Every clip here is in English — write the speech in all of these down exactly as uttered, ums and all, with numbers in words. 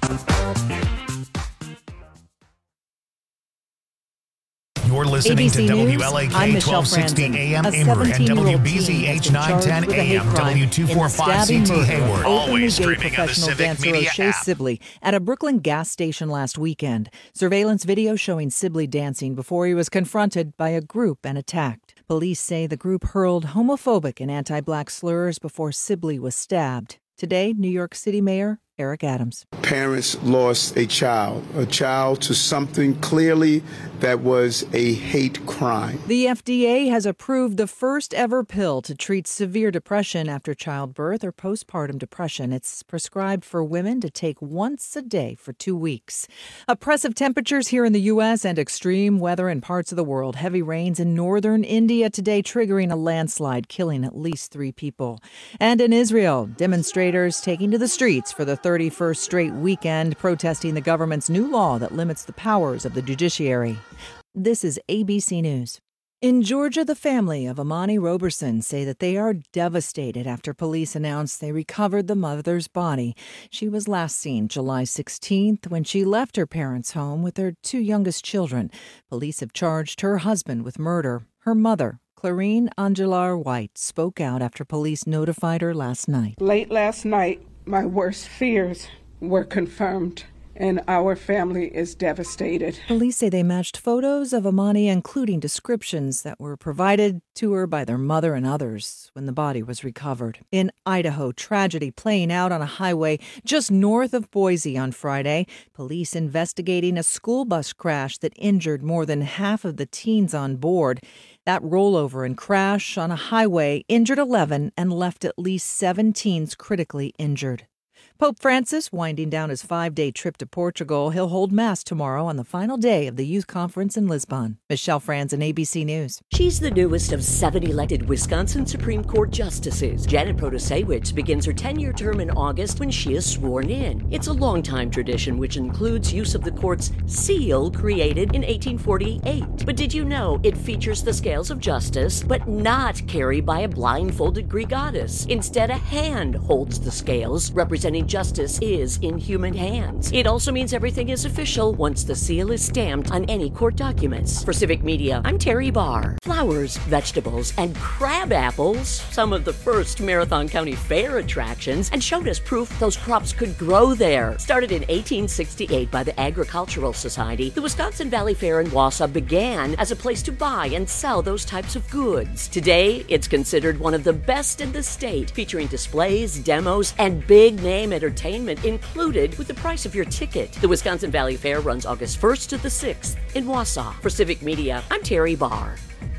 You're listening A B C to News, W L A I'm K Michelle twelve sixty Franzen. A M A Amber and seventeen-year-old W B teen Z has H been nine charged ten with a A hate M crime W two in the forty-five C stabbing T murder of Hayward. openly Always gay streaming on the professional Civic dancer Media O'Shea app. Sibley at a Brooklyn gas station last weekend. Surveillance video showing Sibley dancing before he was confronted by a group and attacked. Police say the group hurled homophobic and anti-black slurs before Sibley was stabbed. Today, New York City Mayor Eric Adams. Parents lost a child, a child to something clearly that was a hate crime. The F D A has approved the first ever pill to treat severe depression after childbirth or postpartum depression. It's prescribed for women to take once a day for two weeks. Oppressive temperatures here in the U S and extreme weather in parts of the world. Heavy rains in northern India today triggering a landslide, killing at least three people. And in Israel, demonstrators taking to the streets for the thirty-first straight weekend, protesting the government's new law that limits the powers of the judiciary. This is A B C News. In Georgia, the family of Amani Roberson say that they are devastated after police announced they recovered the mother's body. She was last seen July sixteenth when she left her parents' home with her two youngest children. Police have charged her husband with murder. Her mother, Clarine Angelar White, spoke out after police notified her last night. Late last night, my worst fears were confirmed, and our family is devastated. Police say they matched photos of Amani, including descriptions that were provided to her by their mother and others when the body was recovered. In Idaho, tragedy playing out on a highway just north of Boise on Friday. Police investigating a school bus crash that injured more than half of the teens on board. That rollover and crash on a highway injured eleven and left at least seven teens critically injured. Pope Francis winding down his five-day trip to Portugal. He'll hold Mass tomorrow on the final day of the youth conference in Lisbon. Michelle Franzen, A B C News. She's the newest of seven elected Wisconsin Supreme Court justices. Janet Protasewicz begins her ten-year term in August when she is sworn in. It's a long-time tradition which includes use of the court's seal created in eighteen forty-eight. But did you know it features the scales of justice, but not carried by a blindfolded Greek goddess? Instead, a hand holds the scales, representing justice is in human hands. It also means everything is official once the seal is stamped on any court documents. For Civic Media, I'm Terry Barr. Flowers, vegetables, and crab apples, some of the first Marathon County Fair attractions, and showed us proof those crops could grow there. Started in eighteen sixty-eight by the Agricultural Society, the Wisconsin Valley Fair in Wausau began as a place to buy and sell those types of goods. Today, it's considered one of the best in the state, featuring displays, demos, and big name entertainment included with the price of your ticket. The Wisconsin Valley Fair runs August first to the sixth in Wausau. For Civic Media, I'm Terry Barr.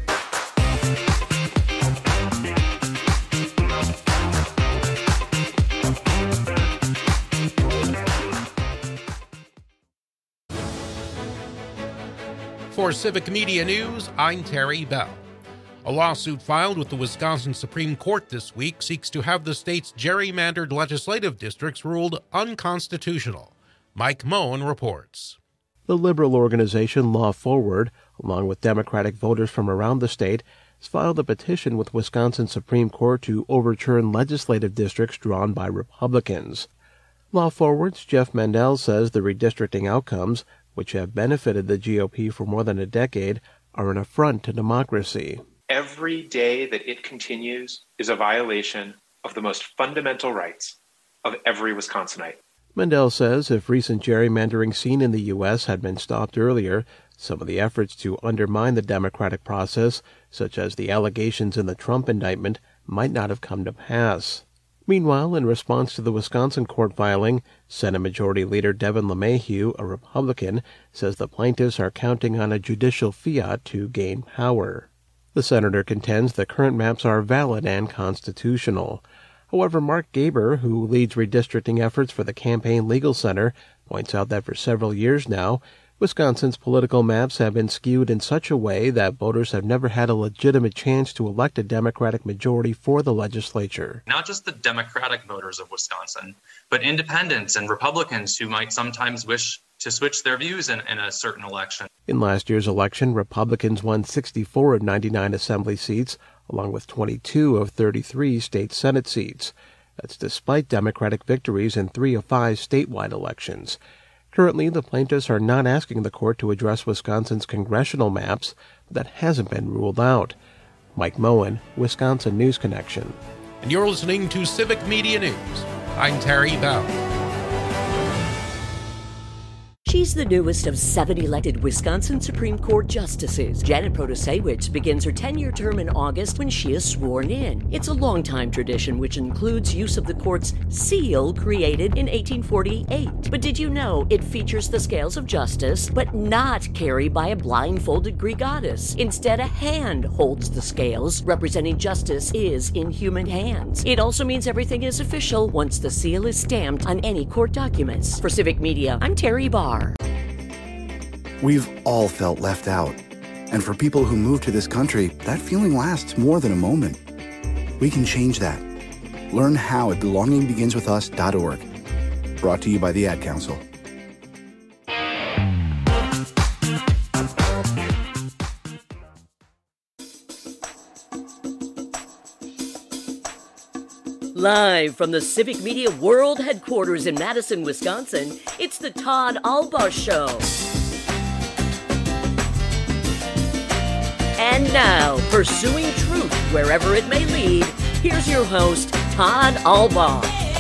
For Civic Media News, I'm Terry Bell. A lawsuit filed with the Wisconsin Supreme Court this week seeks to have the state's gerrymandered legislative districts ruled unconstitutional. Mike Moen reports. The liberal organization Law Forward, along with Democratic voters from around the state, has filed a petition with Wisconsin Supreme Court to overturn legislative districts drawn by Republicans. Law Forward's Jeff Mandel says the redistricting outcomes, which have benefited the G O P for more than a decade, are an affront to democracy. Every day that it continues is a violation of the most fundamental rights of every Wisconsinite. Mandel says if recent gerrymandering seen in the U S had been stopped earlier, some of the efforts to undermine the democratic process, such as the allegations in the Trump indictment, might not have come to pass. Meanwhile, in response to the Wisconsin court filing, Senate Majority Leader Devin LeMahieu, a Republican, says the plaintiffs are counting on a judicial fiat to gain power. The senator contends the current maps are valid and constitutional. However, Mark Gaber, who leads redistricting efforts for the Campaign Legal Center, points out that for several years now, Wisconsin's political maps have been skewed in such a way that voters have never had a legitimate chance to elect a Democratic majority for the legislature. Not just the Democratic voters of Wisconsin, but independents and Republicans who might sometimes wish to switch their views in, in a certain election. In last year's election, Republicans won sixty-four of ninety-nine assembly seats, along with twenty-two of thirty-three state Senate seats. That's despite Democratic victories in three of five statewide elections. Currently, the plaintiffs are not asking the court to address Wisconsin's congressional maps, but that hasn't been ruled out. Mike Moen, Wisconsin News Connection. And you're listening to Civic Media News. I'm Terry Bell. She's the newest of seven elected Wisconsin Supreme Court justices. Janet Protasewicz begins her ten-year term in August when she is sworn in. It's a long-time tradition which includes use of the court's seal created in eighteen forty-eight. But did you know it features the scales of justice, but not carried by a blindfolded Greek goddess? Instead, a hand holds the scales, representing justice is in human hands. It also means everything is official once the seal is stamped on any court documents. For Civic Media, I'm Terry Barr. We've all felt left out. And for people who move to this country, that feeling lasts more than a moment. We can change that. Learn how at belonging begins with us dot org. Brought to you by the Ad Council. Live from the Civic Media World Headquarters in Madison, Wisconsin, it's the Todd Albaugh Show. And now, pursuing truth wherever it may lead, here's your host, Todd Albaugh.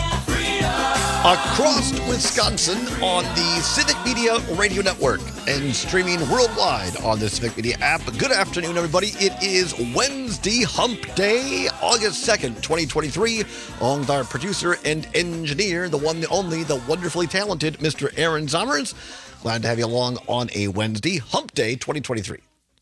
Across Wisconsin on the Civic Media Radio Network and streaming worldwide on the Civic Media app. Good afternoon, everybody. It is Wednesday, Hump Day, August second, twenty twenty-three. Along with our producer and engineer, the one, the only, the wonderfully talented Mister Aaron Zommers. Glad to have you along on a Wednesday, Hump Day, twenty twenty-three.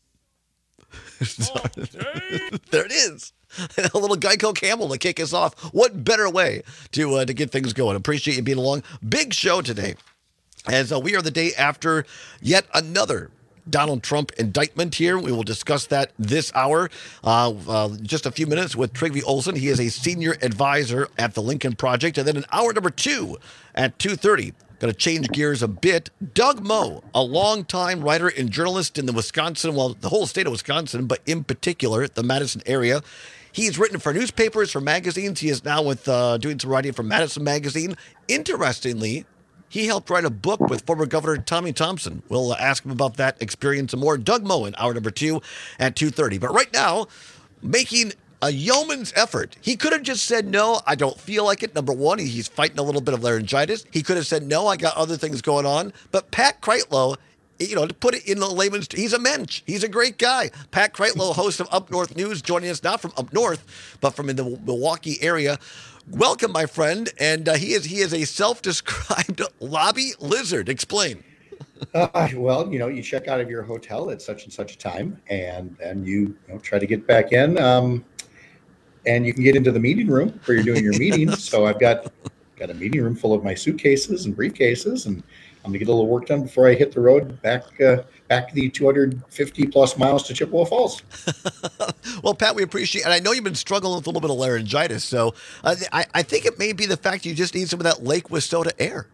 There it is. A little Geico Camel to kick us off. What better way to uh, to get things going? Appreciate you being along. Big show today, as uh, we are the day after yet another Donald Trump indictment here. We will discuss that this hour. Uh, uh, just a few minutes with Trygve Olsen. He is a senior advisor at the Lincoln Project. And then in hour number two at two thirty, going to change gears a bit. Doug Moe, a longtime writer and journalist in the Wisconsin, well, the whole state of Wisconsin, but in particular, the Madison area. He's written for newspapers, for magazines. He is now with uh, doing some writing for Madison Magazine. Interestingly, he helped write a book with former Governor Tommy Thompson. We'll uh, ask him about that experience and more. Doug Moe in hour number two at two thirty. But right now, making a yeoman's effort. He could have just said, no, I don't feel like it. Number one, he's fighting a little bit of laryngitis. He could have said, no, I got other things going on. But Pat Kreitlow, you know, to put it in the layman's, he's a mensch. He's a great guy. Pat Kreitlow, host of Up North News, joining us not from up north, but from in the Milwaukee area. Welcome, my friend. And uh, he is he is a self-described lobby lizard. Explain. Uh, well, you know, you check out of your hotel at such and such a time, and and you, you know, try to get back in, um, and you can get into the meeting room where you're doing your meetings. So I've got got a meeting room full of my suitcases and briefcases, and I'm gonna get a little work done before I hit the road back uh, back the two hundred fifty plus miles to Chippewa Falls. Well, Pat, we appreciate, and I know you've been struggling with a little bit of laryngitis, so uh, I, I think it may be the fact you just need some of that Lake Wissota air.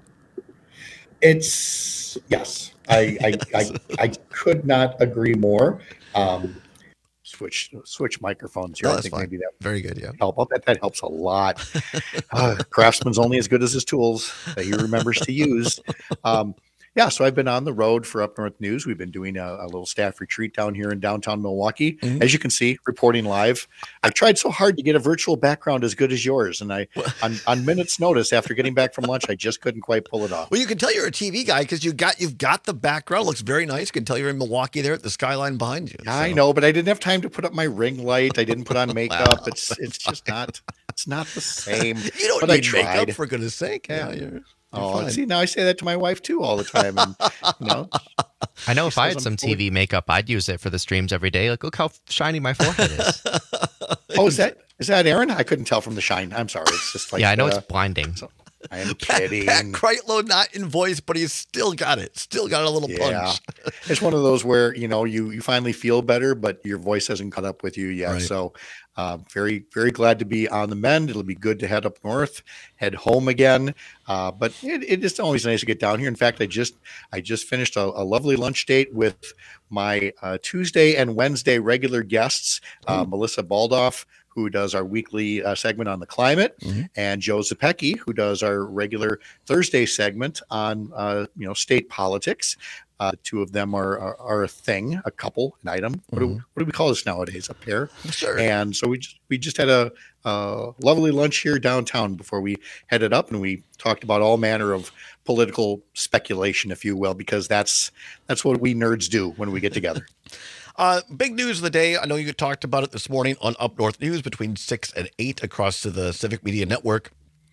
It's yes, I I, I, I could not agree more. Um, switch switch microphones here. No, I think fine. maybe that very good. Yeah, help. That that helps a lot. uh, Craftsman's only as good as his tools that he remembers to use. Um, yeah, so I've been on the road for Up North News. We've been doing a, a little staff retreat down here in downtown Milwaukee. Mm-hmm. As you can see, reporting live. I tried so hard to get a virtual background as good as yours, and I, on, on minutes' notice, after getting back from lunch, I just couldn't quite pull it off. Well, you can tell you're a T V guy because you got you've got the background. It looks very nice. You can tell you're in Milwaukee there at the skyline behind you. So. I know, but I didn't have time to put up my ring light. I didn't put on makeup. Wow. It's it's just not it's not the same. You don't but need I tried. makeup, for goodness sake. Yeah, yeah you're. Oh, see, now I say that to my wife too all the time. And, you know, I know if I had some T V makeup, I'd use it for the streams every day. Like, look how shiny my forehead is. Oh, is that is that Aaron? I couldn't tell from the shine. I'm sorry. It's just like yeah, I know uh, it's blinding. So, I am kidding. Pat, Pat Kreitlow, not in voice, but he's still got it. Still got a little yeah. punch. It's one of those where, you know, you, you finally feel better, but your voice hasn't caught up with you yet. Right. So uh, very, very glad to be on the mend. It'll be good to head up north, head home again. Uh, but it, it is always nice to get down here. In fact, I just I just finished a, a lovely lunch date with my uh, Tuesday and Wednesday regular guests, uh, mm. Melissa Baldoff, who does our weekly uh, segment on the climate, mm-hmm. and Joe Zepecki, who does our regular Thursday segment on uh, you know state politics. Uh, the two of them are, are are a thing, a couple, an item. What, mm-hmm. do, what do we call this nowadays? A pair. Sure. And so we just we just had a, a lovely lunch here downtown before we headed up, and we talked about all manner of political speculation, if you will, because that's that's what we nerds do when we get together. Uh, big news of the day. I know you talked about it this morning on Up North News between six and eight across to the Civic Media Network.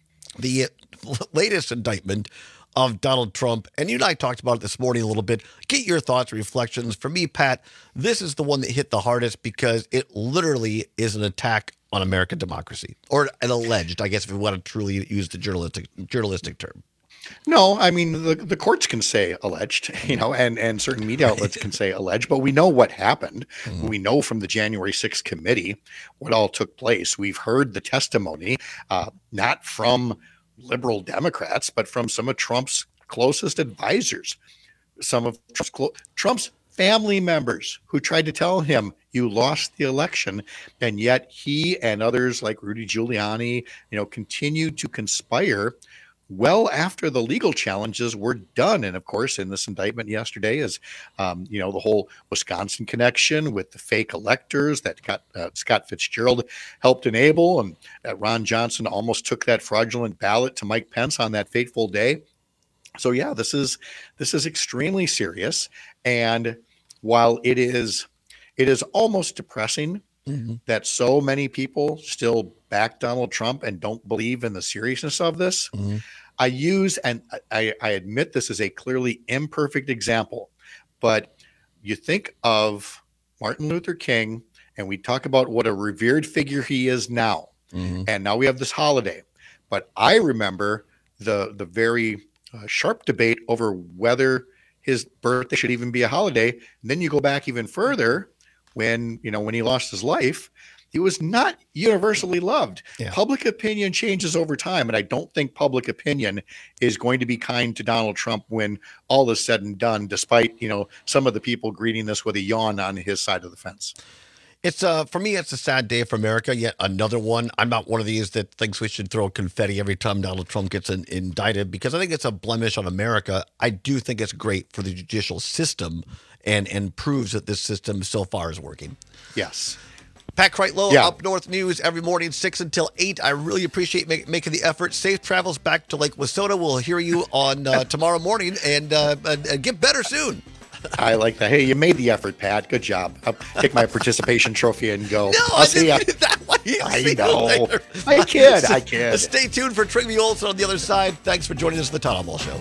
The latest indictment of Donald Trump. And you and I talked about it this morning a little bit. Get your thoughts, reflections. For me, Pat, this is the one that hit the hardest because it literally is an attack on American democracy, or an alleged, I guess, if we want to truly use the journalistic journalistic term. No, I mean, the, the courts can say alleged, you know, and, and certain media outlets can say alleged, but we know what happened. Mm-hmm. We know from the January sixth committee what all took place. We've heard the testimony, uh, not from liberal Democrats, but from some of Trump's closest advisors, some of Trump's, clo- Trump's family members who tried to tell him you lost the election. And yet he and others like Rudy Giuliani, you know, continued to conspire well after the legal challenges were done. And of course, in this indictment yesterday is, um, you know, the whole Wisconsin connection with the fake electors that got uh, Scott Fitzgerald helped enable. And uh, Ron Johnson almost took that fraudulent ballot to Mike Pence on that fateful day. So, yeah, this is this is extremely serious. And while it is it is almost depressing mm-hmm. that so many people still back Donald Trump and don't believe in the seriousness of this. Mm-hmm. I use, and I, I admit this is a clearly imperfect example, but you think of Martin Luther King and we talk about what a revered figure he is now. Mm-hmm. And now we have this holiday. But I remember the, the very uh, sharp debate over whether his birthday should even be a holiday. And then you go back even further when, you know, when he lost his life, he was not universally loved. Yeah. Public opinion changes over time, and I don't think public opinion is going to be kind to Donald Trump when all is said and done, despite, you know, some of the people greeting this with a yawn on his side of the fence. It's uh for me, it's a sad day for America. Yet another one. I'm not one of these that thinks we should throw confetti every time Donald Trump gets in, indicted, because I think it's a blemish on America. I do think it's great for the judicial system and and proves that this system so far is working. Yes. Pat Kreitlow, yeah. Up North News every morning, six until eight. I really appreciate make, making the effort. Safe travels back to Lake Wissota. We'll hear you on uh, tomorrow morning, and, uh, and, and get better soon. I like that. Hey, you made the effort, Pat. Good job. I'll take my participation trophy and go. No, I'll I see ya. That way. I know. I kid. I kid. Stay tuned for Trygve Olson on the other side. Thanks for joining us for the Todd Hall Show.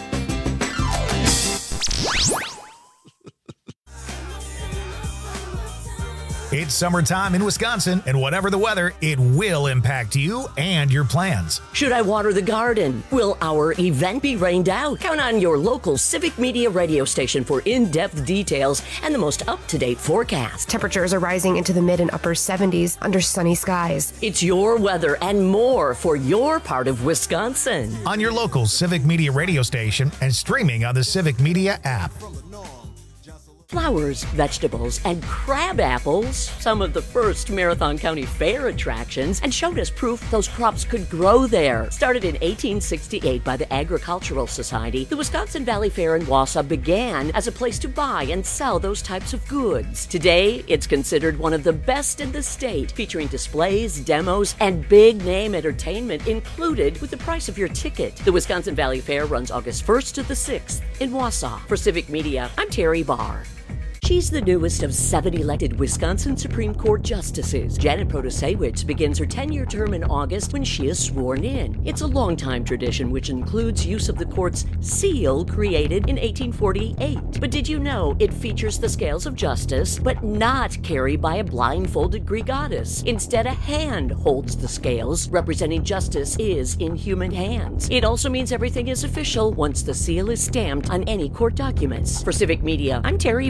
It's summertime in Wisconsin, and whatever the weather, it will impact you and your plans. Should I water the garden? Will our event be rained out? Count on your local Civic Media radio station for in-depth details and the most up-to-date forecast. Temperatures are rising into the mid and upper seventies under sunny skies. It's your weather and more for your part of Wisconsin. On your local Civic Media radio station and streaming on the Civic Media app. Flowers, vegetables, and crab apples, some of the first Marathon County Fair attractions, and showed us proof those crops could grow there. Started in eighteen sixty-eight by the Agricultural Society, the Wisconsin Valley Fair in Wausau began as a place to buy and sell those types of goods. Today, it's considered one of the best in the state, featuring displays, demos, and big-name entertainment included with the price of your ticket. The Wisconsin Valley Fair runs August first to the sixth in Wausau. For Civic Media, I'm Terry Barr. She's the newest of seven elected Wisconsin Supreme Court justices. Janet Protasiewicz begins her ten-year term in August when she is sworn in. It's a long-time tradition which includes use of the court's seal created in eighteen forty-eight. But did you know it features the scales of justice, but not carried by a blindfolded Greek goddess? Instead, a hand holds the scales, representing justice is in human hands. It also means everything is official once the seal is stamped on any court documents. For Civic Media, I'm Terry Barr.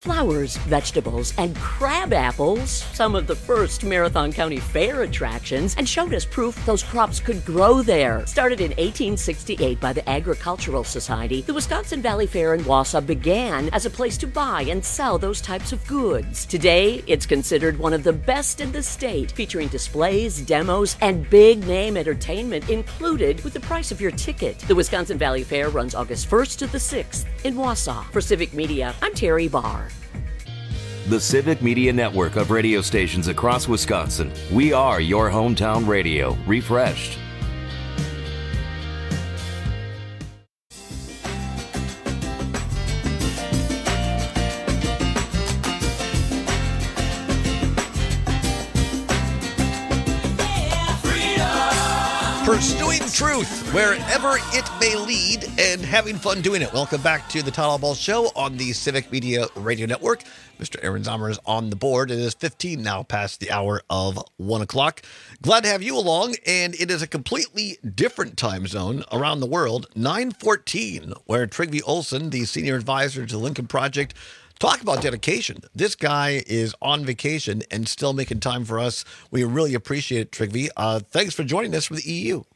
Flowers, vegetables, and crab apples, some of the first Marathon County Fair attractions, and showed us proof those crops could grow there. Started in eighteen sixty-eight by the Agricultural Society, the Wisconsin Valley Fair in Wausau began as a place to buy and sell those types of goods. Today, it's considered one of the best in the state, featuring displays, demos, and big-name entertainment included with the price of your ticket. The Wisconsin Valley Fair runs August first to the sixth in Wausau. For Civic Media, I'm Terry Barr. The Civic Media Network of radio stations across Wisconsin. We are your hometown radio, refreshed. Pursuing truth wherever it may lead and having fun doing it. Welcome back to the Todd Ball Show on the Civic Media Radio Network. Mister Aaron Zomer is on the board. It is fifteen now past the hour of one o'clock. Glad to have you along, and it is a completely different time zone around the world, nine fourteen, where Trygve Olsen, the senior advisor to the Lincoln Project, talk about dedication. This guy is on vacation and still making time for us. We really appreciate it, Trygve. Uh, thanks for joining us from the E U.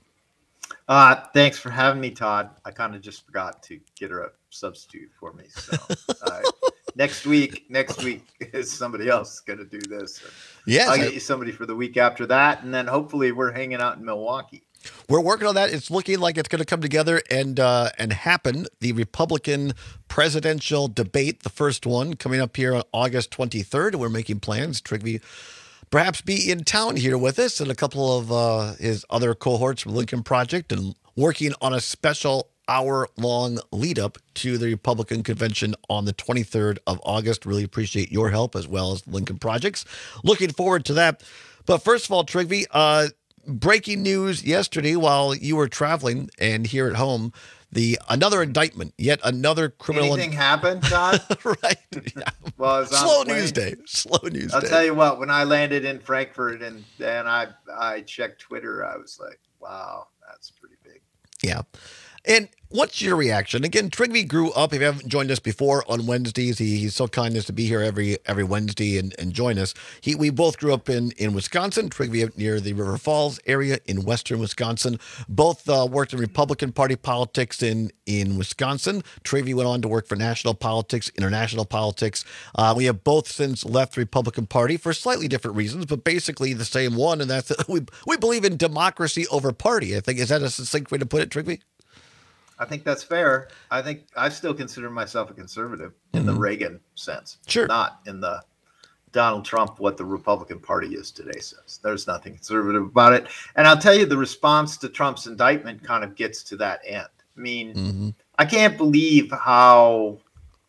Uh, thanks for having me, Todd. I kind of just forgot to get her a substitute for me. So uh, next week, next week is somebody else going to do this. Yes, I'll get you somebody for the week after that, and then hopefully we're hanging out in Milwaukee. We're working on that. It's looking like it's going to come together and uh, and happen. The Republican presidential debate, the first one, coming up here on August twenty-third. We're making plans. Trygve perhaps be in town here with us and a couple of uh, his other cohorts from Lincoln Project, and working on a special hour-long lead-up to the Republican convention on the twenty-third of August. Really appreciate your help as well as Lincoln Projects. Looking forward to that. But first of all, Trygve, uh, breaking news yesterday while you were traveling and here at home, the another indictment, yet another criminal. Anything in- happened, Todd? Right. Yeah. Well, I was on slow the plane. news day. Slow news I'll day. tell you what. When I landed in Frankfurt and and I I checked Twitter, I was like, wow, that's pretty big. Yeah. And what's your reaction? Again, Trygve grew up. If you haven't joined us before on Wednesdays, he, he's so kind as to be here every every Wednesday and, and join us. He We both grew up in, in Wisconsin, Trygve near the River Falls area in western Wisconsin. Both uh, worked in Republican Party politics in, in Wisconsin. Trygve went on to work for national politics, international politics. Uh, we have both since left the Republican Party for slightly different reasons, but basically the same one, and that's that we, we believe in democracy over party. I think, is that a succinct way to put it, Trygve? I think that's fair. I think I still consider myself a conservative in mm-hmm. the Reagan sense. Sure. Not in the Donald Trump, what the Republican Party is today says. There's nothing conservative about it. And I'll tell you, the response to Trump's indictment kind of gets to that end. I mean, mm-hmm. I can't believe how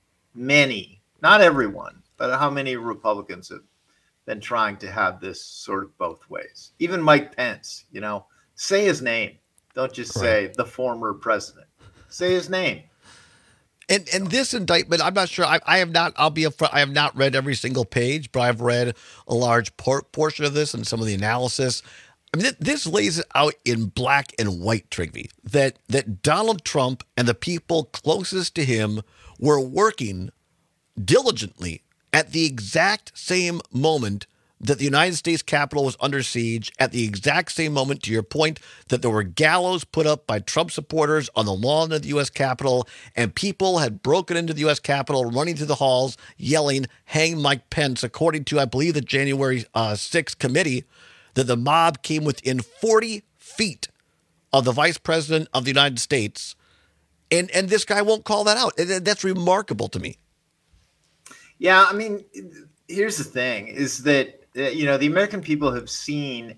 many, not everyone, but how many Republicans have been trying to have this sort of both ways. Even Mike Pence, you know, say his name. Don't just right. say the former president. Say his name. And and this indictment, I'm not sure. I, I have not. I'll be upfront. I have not read every single page, but I've read a large por- portion of this and some of the analysis. I mean, th- this lays it out in black and white, Trygve, that that Donald Trump and the people closest to him were working diligently at the exact same moment that the United States Capitol was under siege, at the exact same moment, to your point, that there were gallows put up by Trump supporters on the lawn of the U S Capitol, and people had broken into the U S Capitol, running to the halls, yelling, "Hang Mike Pence," according to, I believe, the January uh, sixth committee, that the mob came within forty feet of the Vice President of the United States, and, and this guy won't call that out. That's remarkable to me. Yeah, I mean, here's the thing, is that you know, the American people have seen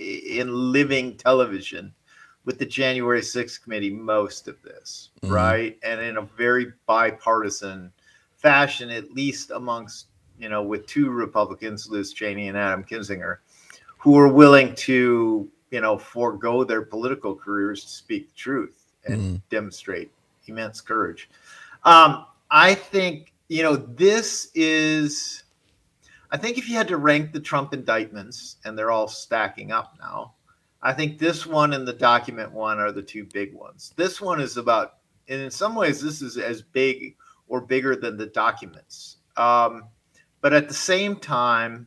in living television with the January sixth committee most of this, mm-hmm. right? And in a very bipartisan fashion, at least amongst, you know, with two Republicans, Liz Cheney and Adam Kinzinger, who are willing to, you know, forego their political careers to speak the truth and mm-hmm. demonstrate immense courage. Um, I think, you know, this is... I think if you had to rank the Trump indictments, and they're all stacking up now, I think this one and the document one are the two big ones. This one is about, and in some ways, this is as big or bigger than the documents Um, but at the same time,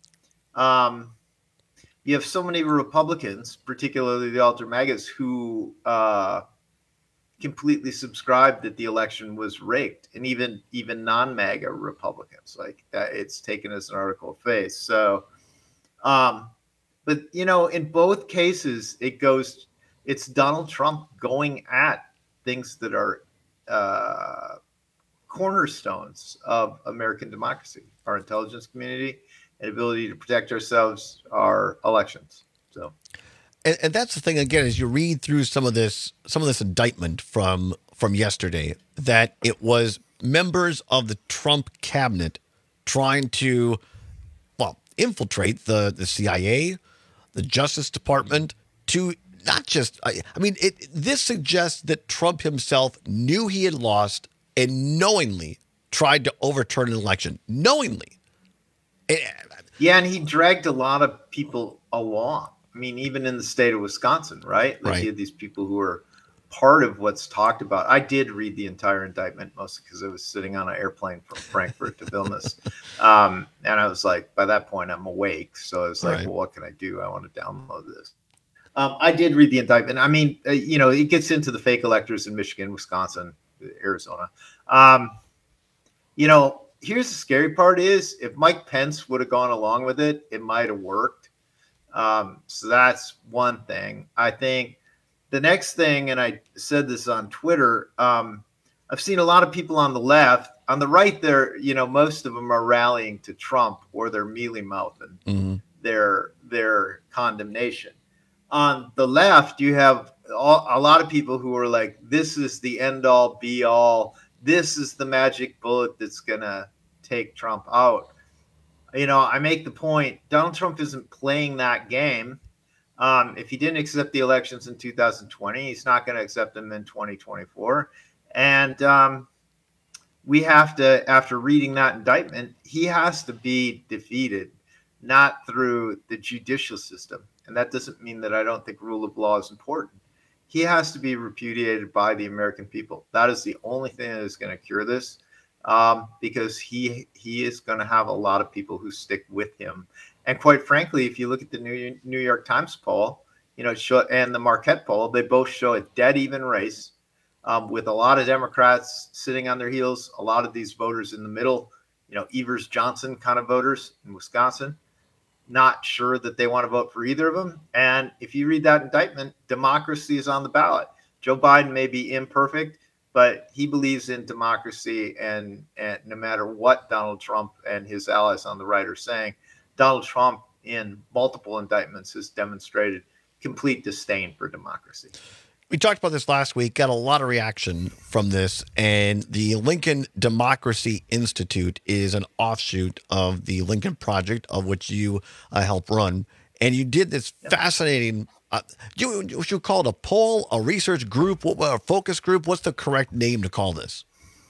um, you have so many Republicans, particularly the ultra MAGAs, who uh, completely subscribed that the election was rigged, and even even non-MAGA Republicans, like uh, it's taken as an article of faith. So, um, but you know, in both cases, it goes. It's Donald Trump going at things that are uh, cornerstones of American democracy: our intelligence community, and ability to protect ourselves, our elections. So. And, and that's the thing, again, as you read through some of this, some of this indictment from from yesterday, that it was members of the Trump cabinet trying to, well, infiltrate the, the C I A, the Justice Department, to not just, I, I mean, it. This suggests that Trump himself knew he had lost and knowingly tried to overturn an election, knowingly. It, yeah, and he dragged a lot of people along. I mean, even in the state of Wisconsin, right? Like right. You had these people who are part of what's talked about. I did read the entire indictment, mostly because I was sitting on an airplane from Frankfurt to Vilnius. Um, and I was like, by that point, I'm awake. So I was like, right. well, what can I do? I want to download this. Um, I did read the indictment. I mean, uh, you know, it gets into the fake electors in Michigan, Wisconsin, Arizona. Um, you know, here's the scary part is if Mike Pence would have gone along with it, it might have worked. Um, so that's one thing. I think the next thing, and I said this on Twitter, um, I've seen a lot of people on the left. On the right, there, you know, most of them are rallying to Trump, or they're mealy-mouthing mm-hmm. their their condemnation. On the left, you have all, a lot of people who are like, this is the end-all, be-all. This is the magic bullet that's going to take Trump out. You know, I make the point, Donald Trump isn't playing that game. Um, if he didn't accept the elections in two thousand twenty, he's not going to accept them in twenty twenty-four. And um, we have to, after reading that indictment, he has to be defeated, not through the judicial system. And that doesn't mean that I don't think rule of law is important. He has to be repudiated by the American people. That is the only thing that is going to cure this. Um, because he he is going to have a lot of people who stick with him. And quite frankly, if you look at the New, New York Times poll, you know, show, and the Marquette poll, they both show a dead even race um, with a lot of Democrats sitting on their heels, a lot of these voters in the middle, you know, Evers Johnson kind of voters in Wisconsin, not sure that they want to vote for either of them. And if you read that indictment, democracy is on the ballot. Joe Biden may be imperfect, but he believes in democracy, and, and no matter what Donald Trump and his allies on the right are saying, Donald Trump in multiple indictments has demonstrated complete disdain for democracy. We talked about this last week, got a lot of reaction from this, and the Lincoln Democracy Institute is an offshoot of the Lincoln Project, of which you uh, help run. And you did this fascinating, uh, you, you should call it a poll, a research group, a focus group. What's the correct name to call this?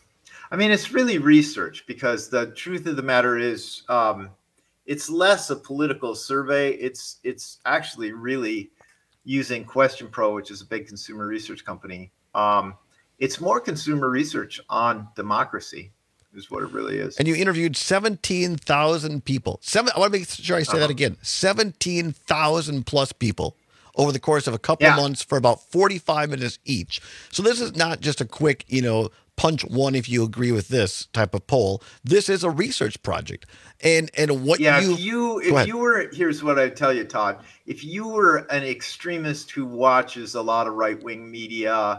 I mean, it's really research, because the truth of the matter is um, it's less a political survey. It's it's actually really using Question Pro, which is a big consumer research company. Um, it's more consumer research on democracy is what it really is. And you interviewed seventeen thousand people. Seven, I want to make sure I say uh-huh. that again. seventeen thousand plus people over the course of a couple yeah. of months for about forty-five minutes each. So this is not just a quick, you know, punch one if you agree with this type of poll. This is a research project. And and what yeah, you if you if you were here's what I tell you, Todd. If you were an extremist who watches a lot of right-wing media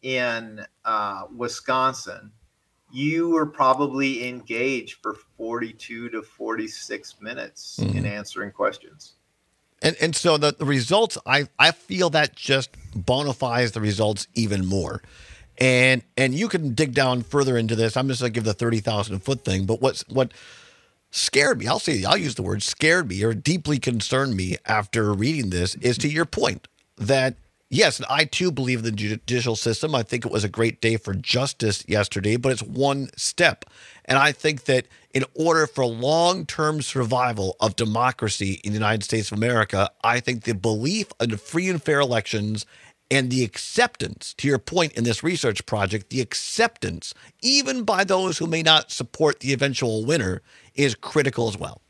in uh, Wisconsin, you were probably engaged for forty-two to forty-six minutes mm-hmm. in answering questions. And and so the, the results, I, I feel that just bona fides the results even more. And and you can dig down further into this. I'm just going to give the thirty thousand foot thing. But what's what scared me, I'll say, I'll use the word scared me or deeply concerned me after reading this is to your point that, yes, I too believe in the judicial system. I think it was a great day for justice yesterday, but it's one step. And I think that in order for long-term survival of democracy in the United States of America, I think the belief in free and fair elections And the acceptance, to your point in this research project, the acceptance, even by those who may not support the eventual winner, is critical as well.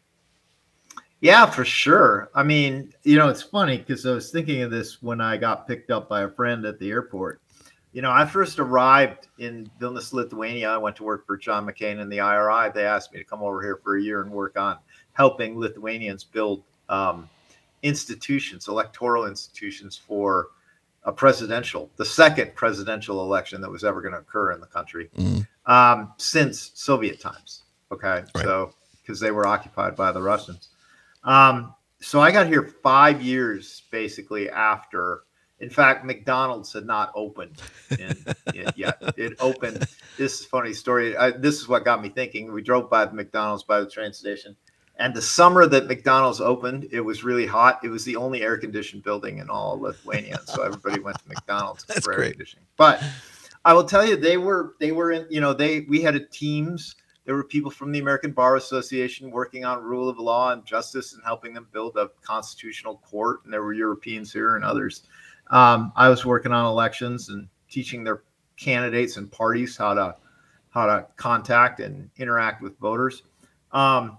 Yeah, for sure. I mean, you know, it's funny because I was thinking of this when I got picked up by a friend at the airport. You know, I first arrived in Vilnius, Lithuania. I went to work for John McCain and the I R I. They asked me to come over here for a year and work on helping Lithuanians build um, institutions, electoral institutions for a presidential, the second presidential election that was ever going to occur in the country mm. um, since Soviet times. Okay. Right. So, because they were occupied by the Russians. Um, so I got here five years basically after, in fact, McDonald's had not opened in, in, yet. It opened. This is a funny story. I, this is what got me thinking. We drove by the McDonald's by the train station. And the summer that McDonald's opened, it was really hot. It was the only air-conditioned building in all of Lithuania. So everybody went to McDonald's That's for great. air conditioning. But I will tell you, they were they were in, you know, they we had a teams. There were people from the American Bar Association working on rule of law and justice and helping them build a constitutional court. And there were Europeans here and others. Um, I was working on elections and teaching their candidates and parties how to how to contact and interact with voters. Um,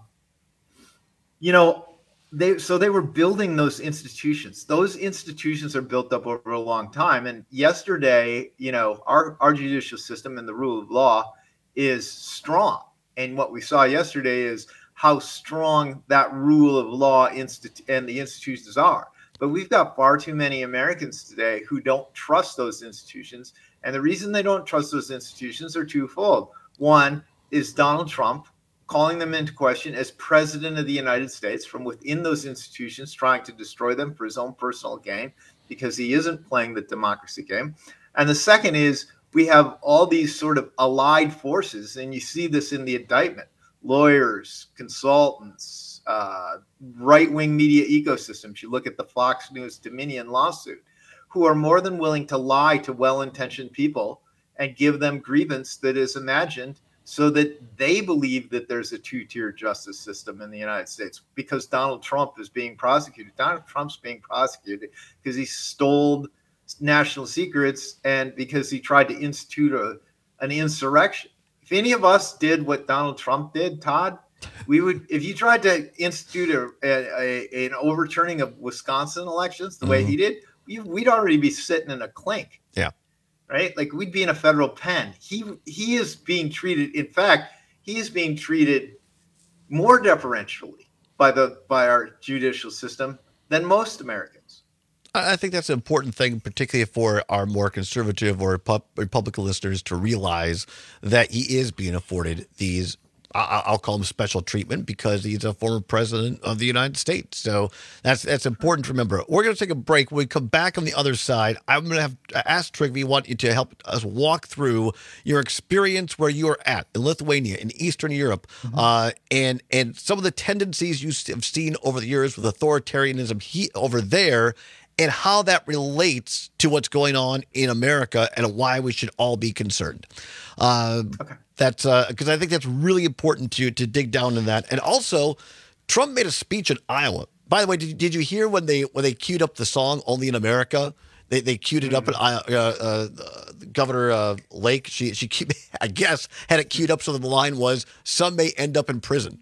You know, they so they were building those institutions. Those institutions are built up over a long time. And yesterday, you know, our, our judicial system and the rule of law is strong. And what we saw yesterday is how strong that rule of law institu- and the institutions are. But we've got far too many Americans today who don't trust those institutions. And the reason they don't trust those institutions are twofold. One is Donald Trump calling them into question as president of the United States from within those institutions, trying to destroy them for his own personal gain because he isn't playing the democracy game. And the second is we have all these sort of allied forces, and you see this in the indictment, lawyers, consultants, uh, right-wing media ecosystems. You look at the Fox News Dominion lawsuit, who are more than willing to lie to well-intentioned people and give them grievance that is imagined so that they believe that there's a two-tier justice system in the United States because Donald Trump is being prosecuted. Donald Trump's being prosecuted because he stole national secrets and because he tried to institute a, an insurrection. If any of us did what Donald Trump did, Todd, we would, if you tried to institute a, a, a an overturning of Wisconsin elections the mm-hmm. way he did, we, we'd already be sitting in a clink. Yeah. Right? Like we'd be in a federal pen. He he is being treated. In fact, he is being treated more deferentially by the by our judicial system than most Americans. I think that's an important thing, particularly for our more conservative or Republican listeners to realize that he is being afforded these, I'll call them special treatment because he's a former president of the United States. So that's that's important to remember. We're going to take a break. When we come back on the other side, I'm going to have to ask Trygve, we want you to help us walk through your experience where you are at in Lithuania, in Eastern Europe, mm-hmm. uh, and and some of the tendencies you have seen over the years with authoritarianism he, over there, and how that relates to what's going on in America and why we should all be concerned. Uh, okay. That's because uh, I think that's really important to to dig down in that. And also, Trump made a speech in Iowa. By the way, did, did you hear when they when they queued up the song "Only in America"? They they queued it up in Iowa. Uh, uh, Governor uh, Lake, she she I guess had it queued up so the line was "Some may end up in prison."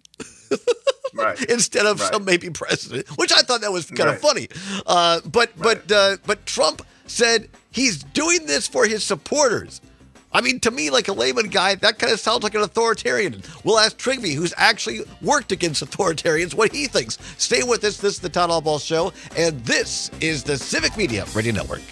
Right. Instead of right. some may be president, which I thought that was kind right. of funny. Uh, but right. but uh, but Trump said he's doing this for his supporters. I mean, to me, like a layman guy, that kind of sounds like an authoritarian. We'll ask Trygve, who's actually worked against authoritarians, what he thinks. Stay with us. This is the Todd Albaugh Show, and this is the Civic Media Radio Network.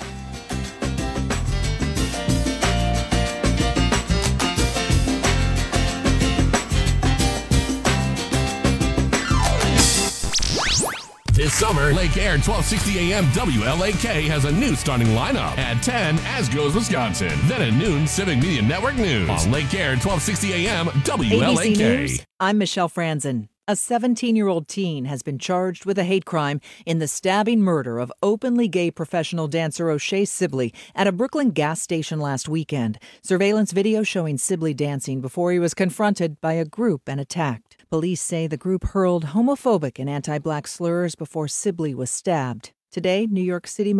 This summer, Lake Air twelve sixty A M W L A K has a new starting lineup. At ten, As Goes Wisconsin. Then at noon, Civic Media Network News. On Lake Air twelve sixty A M W L A K. A B C News, I'm Michelle Franzen. A seventeen-year-old teen has been charged with a hate crime in the stabbing murder of openly gay professional dancer O'Shea Sibley at a Brooklyn gas station last weekend. Surveillance video showing Sibley dancing before he was confronted by a group and attacked. Police say the group hurled homophobic and anti-black slurs before Sibley was stabbed. Today, New York City Mayor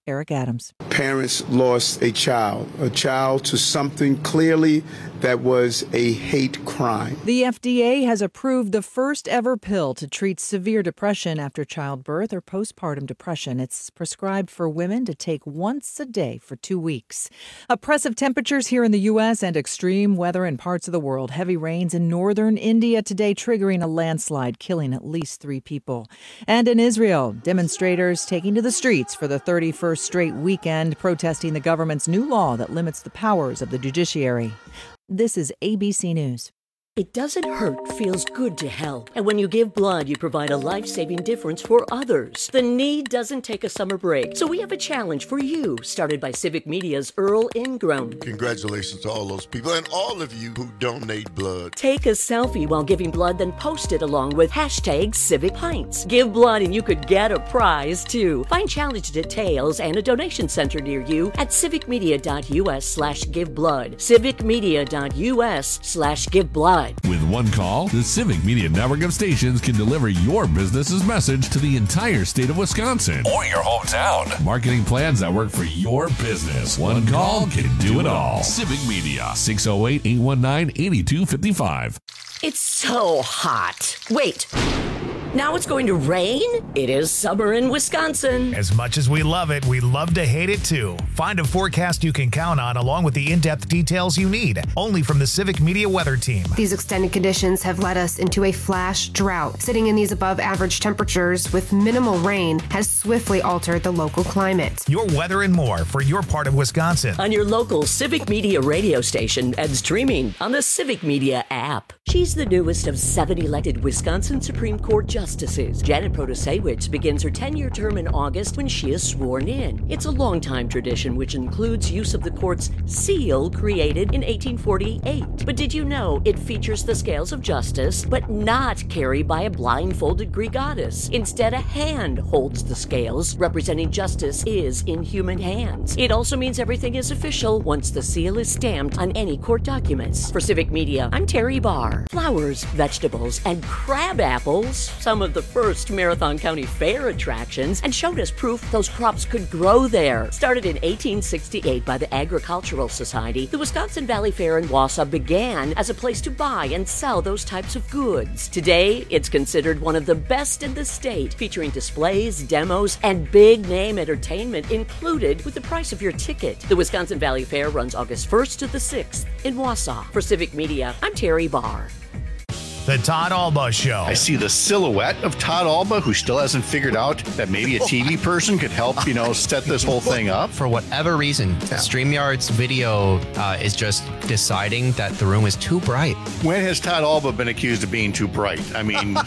Eric Adams. Parents lost a child, a child to something clearly that was a hate crime. The F D A has approved the first ever pill to treat severe depression after childbirth or postpartum depression. It's prescribed for women to take once a day for two weeks. Oppressive temperatures here in the U S and extreme weather in parts of the world. Heavy rains in northern India today triggering a landslide, killing at least three people. And in Israel, demonstrators taking to the streets for the thirty-first straight weekend, protesting the government's new law that limits the powers of the judiciary. This is A B C News. It doesn't hurt, feels good to help. And when you give blood, you provide a life-saving difference for others. The need doesn't take a summer break. So we have a challenge for you, started by Civic Media's Earl Ingram. Congratulations to all those people and all of you who donate blood. Take a selfie while giving blood, then post it along with hashtag Civic Pints. Give blood and you could get a prize, too. Find challenge details and a donation center near you at civicmedia.us slash give blood. civicmedia.us slash give blood. With one call, the Civic Media Network of stations can deliver your business's message to the entire state of Wisconsin or your hometown. Marketing plans that work for your business. One call can do it all. Civic Media, six oh eight, eight one nine, eight two five five. It's so hot. Wait. Now it's going to rain? It is summer in Wisconsin. As much as we love it, we love to hate it too. Find a forecast you can count on along with the in-depth details you need, only from the Civic Media Weather Team. These extended conditions have led us into a flash drought. Sitting in these above average temperatures with minimal rain has swiftly altered the local climate. Your weather and more for your part of Wisconsin. On your local Civic Media radio station and streaming on the Civic Media app. She's the newest of seven elected Wisconsin Supreme Court justices. Janet Protasewicz begins her ten-year term in August when she is sworn in. It's a long-time tradition which includes use of the court's seal created in eighteen forty-eight. But did you know it features the scales of justice, but not carried by a blindfolded Greek goddess? Instead, a hand holds the scales, representing justice is in human hands. It also means everything is official once the seal is stamped on any court documents. For Civic Media, I'm Terry Barr. Flowers, vegetables, and crab apples, some of the first Marathon County Fair attractions, and showed us proof those crops could grow there. Started in eighteen sixty-eight by the Agricultural Society, the Wisconsin Valley Fair in Wausau began as a place to buy and sell those types of goods. Today, it's considered one of the best in the state, featuring displays, demos, and big-name entertainment included with the price of your ticket. The Wisconsin Valley Fair runs August first to the sixth in Wausau. For Civic Media, I'm Terry Barr. The Todd Alba Show. I see the silhouette of Todd Alba, who still hasn't figured out that maybe a T V person could help, you know, set this whole thing up. For whatever reason, yeah. StreamYard's video uh, is just deciding that the room is too bright. When has Todd Alba been accused of being too bright? I mean,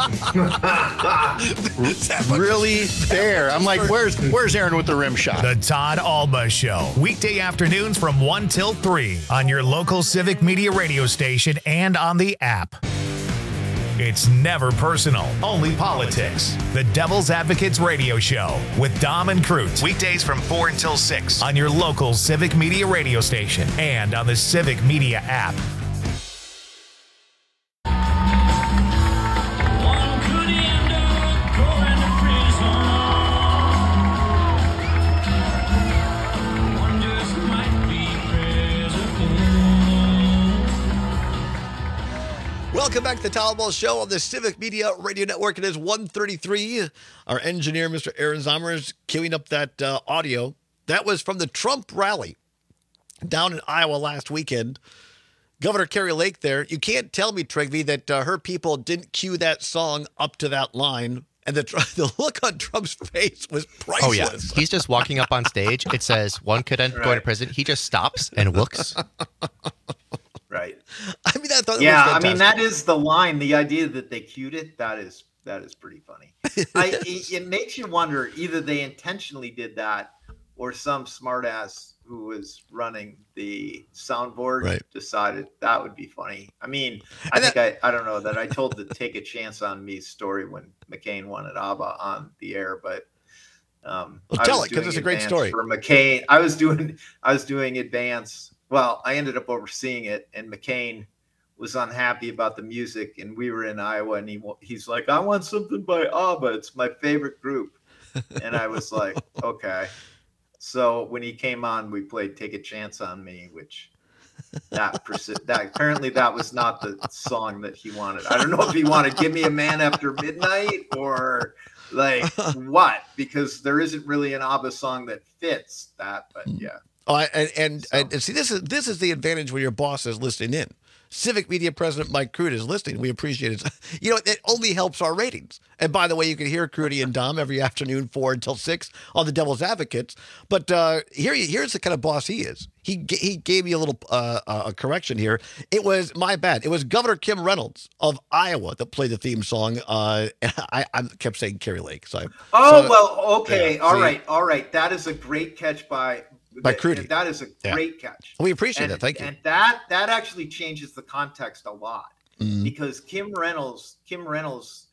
really there. I'm like, where's where's Aaron with the rim shot? The Todd Alba Show. Weekday afternoons from one till three on your local Civic Media radio station and on the app. It's never personal, only politics. The Devil's Advocates Radio Show with Dom and Cruz. Weekdays from four until six on your local Civic Media radio station and on the Civic Media app. Welcome back to the Todd Alba Show on the Civic Media Radio Network. It is one thirty-three. Our engineer, Mister Aaron Zomer, is queuing up that uh, audio. That was from the Trump rally down in Iowa last weekend. Governor Kari Lake there. You can't tell me, Trigby, that uh, her people didn't cue that song up to that line. And the the look on Trump's face was priceless. Oh, yeah. He's just walking up on stage. It says, one could end right. going to prison. He just stops and looks. Right. I mean, I thought yeah, that was I mean, that is the line. The idea that they cued it, that is that is pretty funny. I, it, it makes you wonder, either they intentionally did that or some smartass who was running the soundboard right. decided that would be funny. I mean, I and think that, I, I don't know that I told the Take a Chance on Me story when McCain won at ABBA on the air, but um, well, tell it because it's a great story. For McCain, I was doing I was doing advance. Well, I ended up overseeing it, and McCain was unhappy about the music, and we were in Iowa, and he he's like, I want something by ABBA. It's my favorite group. And I was like, okay. So when he came on, we played "Take a Chance on Me," which that persi- that apparently that was not the song that he wanted. I don't know if he wanted "Give Me a Man After Midnight" or like what, because there isn't really an ABBA song that fits that. But yeah. Oh, and and, so. and see, this is this is the advantage when your boss is listening in. Civic Media President Mike Crudy is listening. We appreciate it. You know, it only helps our ratings. And by the way, you can hear Crudy and Dom every afternoon, four until six on the Devil's Advocates. But uh, here, here's the kind of boss he is. He he gave me a little uh, a correction here. It was my bad. It was Governor Kim Reynolds of Iowa that played the theme song. Uh, I, I kept saying Kari Lake. So I, oh so, well, okay, yeah, all see, right, all right. That is a great catch by. By Crudy. That is a great yeah. catch. We appreciate and, that. Thank you. And that that actually changes the context a lot mm-hmm. because Kim Reynolds, Kim Reynolds,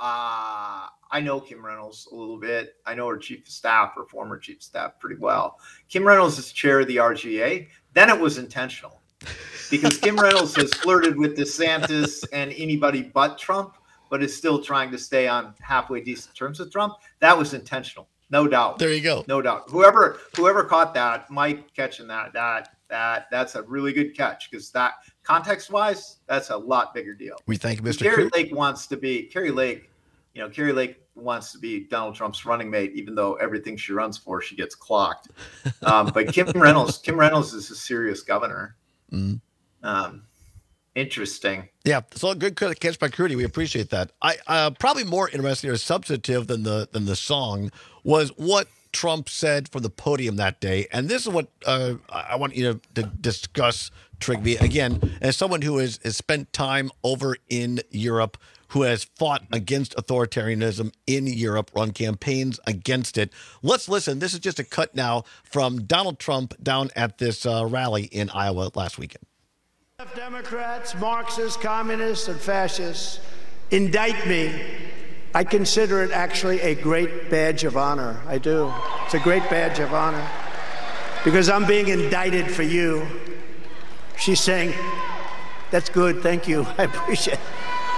uh, I know Kim Reynolds a little bit. I know her chief of staff, her former chief of staff, pretty well. Kim Reynolds is chair of the R G A. Then it was intentional because Kim Reynolds has flirted with DeSantis and anybody but Trump, but is still trying to stay on halfway decent terms with Trump. That was intentional. No doubt. There you go. No doubt. Whoever whoever caught that, Mike catching that, that that that's a really good catch because that context wise, that's a lot bigger deal. We thank Mister Kari Crudy. Lake wants to be Kari Lake. You know, Kari Lake wants to be Donald Trump's running mate, even though everything she runs for, she gets clocked. Um, but Kim Reynolds, Kim Reynolds is a serious governor. Mm. Um, interesting. Yeah, so good catch by Crudy. We appreciate that. I uh, probably more interesting or substantive than the than the song was what Trump said from the podium that day, and this is what uh, I want you to, to discuss, Trigby. Again, as someone who has, has spent time over in Europe, who has fought against authoritarianism in Europe, run campaigns against it. Let's listen. This is just a cut now from Donald Trump down at this uh, rally in Iowa last weekend. Democrats, Marxists, communists, and fascists indict me. I consider it actually a great badge of honor. I do. It's a great badge of honor because I'm being indicted for you. She's saying, that's good, thank you, I appreciate it.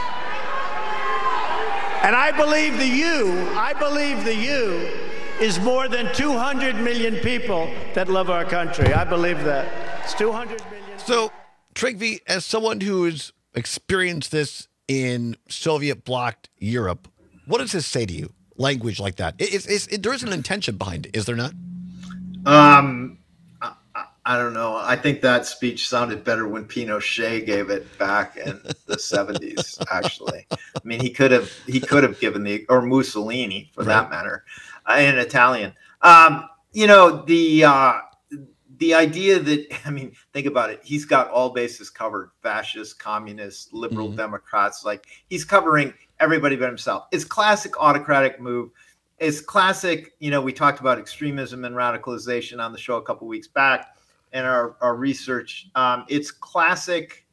And I believe the you, I believe the you is more than two hundred million people that love our country. I believe that. It's two hundred million. So, Trigby, as someone who's experienced this in Soviet blocked Europe, what does this say to you? Language like that. It, it's, it's, it, there is an intention behind it, is there not? Um, I, I don't know. I think that speech sounded better when Pinochet gave it back in the seventies. Actually, I mean, he could have he could have given the or Mussolini for right. that matter, uh, in Italian. Um, you know the. Uh, The idea that, I mean, think about it. He's got all bases covered. Fascists, communists, liberal mm-hmm. Democrats. Like, he's covering everybody but himself. It's classic autocratic move. It's classic, you know, we talked about extremism and radicalization on the show a couple weeks back in our, our research. Um, it's classic.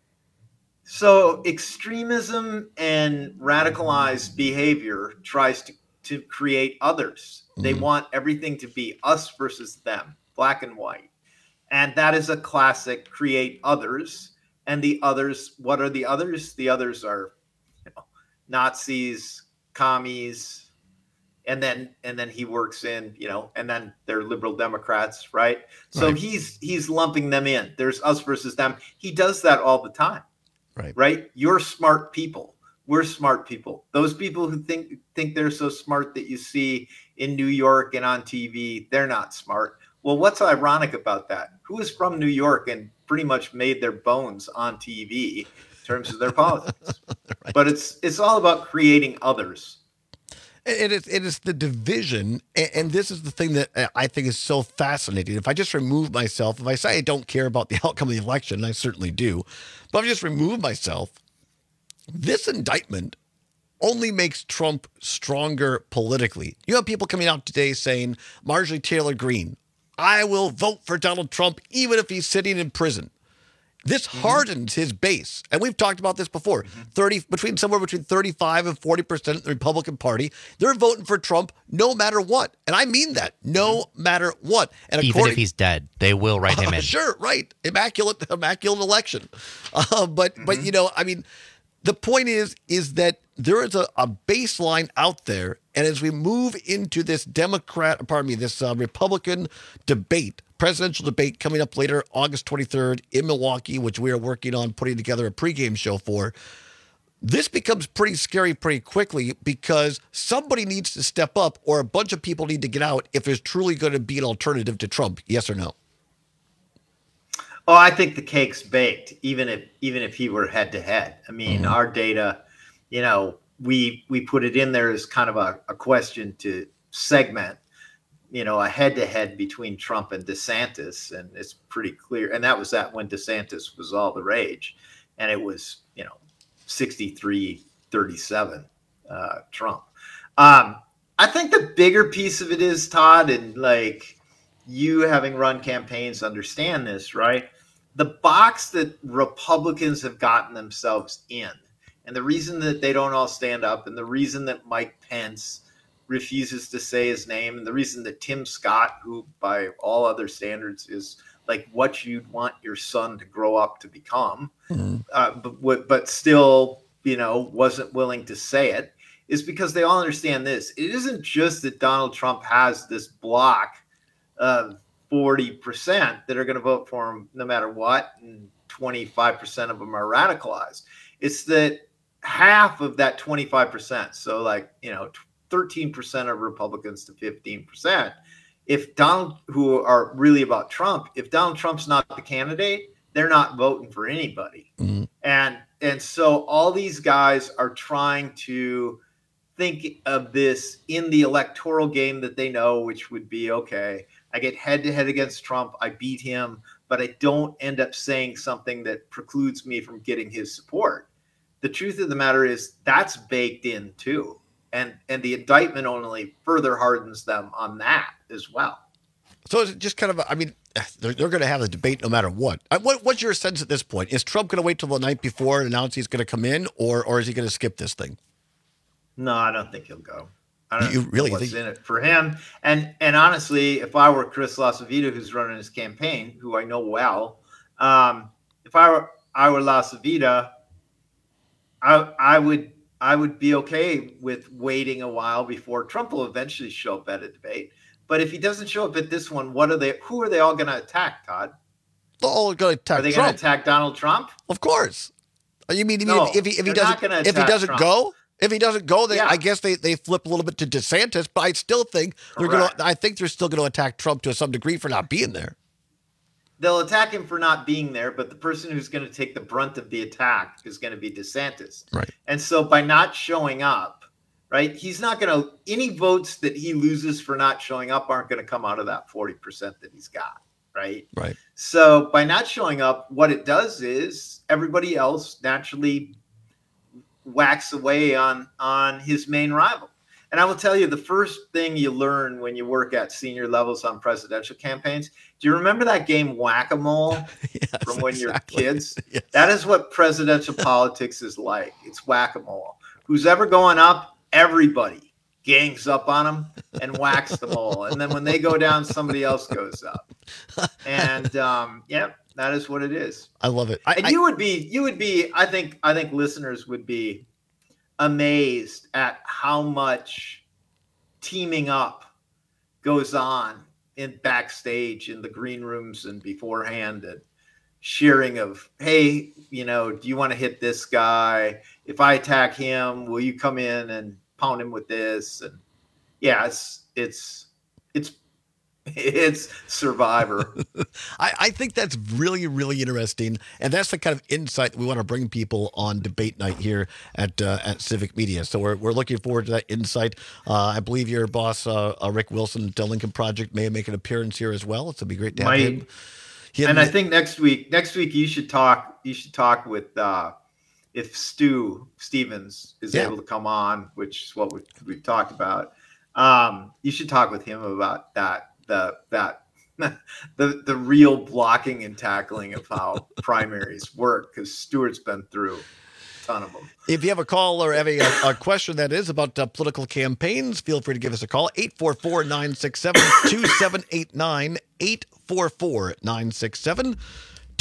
So extremism and radicalized behavior tries to, to create others. Mm-hmm. They want everything to be us versus them. Black and white. And that is a classic create others. And the others, what are the others? The others are, you know, Nazis, commies, and then and then he works in, you know, and then they're liberal Democrats, right? So right. he's he's lumping them in. There's us versus them. He does that all the time. Right. Right? You're smart people. We're smart people. Those people who think think they're so smart that you see in New York and on T V, they're not smart. Well, what's ironic about that? Who is from New York and pretty much made their bones on T V in terms of their politics? Right. But it's it's all about creating others. It is, it is the division, and this is the thing that I think is so fascinating. If I just remove myself, if I say I don't care about the outcome of the election, and I certainly do, but if I just remove myself, this indictment only makes Trump stronger politically. You have people coming out today saying, Marjorie Taylor Greene, I will vote for Donald Trump even if he's sitting in prison. This mm-hmm. hardens his base. And we've talked about this before. Mm-hmm. thirty between somewhere between thirty-five and forty percent of the Republican Party, they're voting for Trump no matter what. And I mean that. No mm-hmm. matter what. And even if he's dead, they will write him uh, in. Sure, right. Immaculate immaculate election. Uh, but mm-hmm. but you know, I mean, the point is is that there is a, a baseline out there And as we move into this Democrat, pardon me, this uh, Republican debate, presidential debate coming up later, August twenty-third in Milwaukee, which we are working on putting together a pregame show for, this becomes pretty scary pretty quickly because somebody needs to step up or a bunch of people need to get out if there's truly going to be an alternative to Trump. Yes or no? Oh, I think the cake's baked, even if even if he were head to head. I mean, mm-hmm. our data, you know, we we put it in there as kind of a, a question to segment, you know, a head to head between Trump and DeSantis, and it's pretty clear. And that was that when DeSantis was all the rage, and it was, you know, sixty-three thirty-seven uh, Trump. Um, I think the bigger piece of it is, Todd, and like you having run campaigns understand this, right? The box that Republicans have gotten themselves in, and the reason that they don't all stand up, and the reason that Mike Pence refuses to say his name, and the reason that Tim Scott, who by all other standards is like what you'd want your son to grow up to become, mm-hmm. uh, but, but still, you know, wasn't willing to say it, is because they all understand this. It isn't just that Donald Trump has this block of forty percent that are going to vote for him no matter what, and twenty-five percent of them are radicalized. It's that half of that twenty-five percent, so like, you know, thirteen percent of Republicans to fifteen percent, if Donald, who are really about Trump, if Donald Trump's not the candidate, they're not voting for anybody. Mm-hmm. And and so all these guys are trying to think of this in the electoral game that they know, which would be, okay, I get head to head against Trump, I beat him, but I don't end up saying something that precludes me from getting his support. The truth of the matter is that's baked in too. And and the indictment only further hardens them on that as well. So is it just kind of, a, I mean, they're, they're going to have the debate no matter what. What. What's your sense at this point? Is Trump going to wait till the night before and announce he's going to come in, or or is he going to skip this thing? No, I don't think he'll go. I don't you know really what's think... in it for him. And and honestly, if I were Chris LaCivita, who's running his campaign, who I know well, um, if I were I were LaCivita, I I would I would be okay with waiting a while before Trump will eventually show up at a debate. But if he doesn't show up at this one, what are they? Who are they all going to attack, Todd? They're all going to attack. Are they Trump. going to attack Donald Trump? Of course. You mean, you no, mean if he if he they're not doesn't gonna if he doesn't Trump. go? If he doesn't go, they, Yeah. I guess they, they flip a little bit to DeSantis, but I still think they're going to. I think they're still going to attack Trump to some degree for not being there. They'll attack him for not being there, but the person who's going to take the brunt of the attack is going to be DeSantis. Right. And so by not showing up, right, he's not going to. Any votes that he loses for not showing up aren't going to come out of that forty percent that he's got. Right. Right. So by not showing up, what it does is everybody else naturally whacks away on on his main rival. And I will tell you, the first thing you learn when you work at senior levels on presidential campaigns, do you remember that game Whack-A-Mole yes, from when exactly. you're kids? Yes. That is what presidential politics is like. It's Whack-A-Mole. Who's ever going up, everybody gangs up on them and whacks the mole. And then when they go down, somebody else goes up. And um, yeah, that is what it is. I love it. I, and I, you would be, you would be, I think, I think listeners would be amazed at how much teaming up goes on in backstage in the green rooms and beforehand, and sharing of, hey, you know, do you want to hit this guy? If I attack him, will you come in and pound him with this? And yeah, it's, it's, it's, it's Survivor. I, I think that's really, really interesting, and that's the kind of insight that we want to bring people on debate night here at uh, at Civic Media. So we're we're looking forward to that insight. Uh, I believe your boss, uh, uh, Rick Wilson, at the Lincoln Project, may make an appearance here as well. It'll be great to have Might. him. him. And I think next week, next week you should talk. You should talk with uh, if Stu Stevens is Yeah. able to come on, which is what we, we've talked about. Um, you should talk with him about that. The that the the real blocking and tackling of how primaries work, because Stuart's been through a ton of them. If you have a call or have a, a question that is about uh, political campaigns, feel free to give us a call. eight four four, nine six seven, two seven eight nine, eight four four, nine six seven,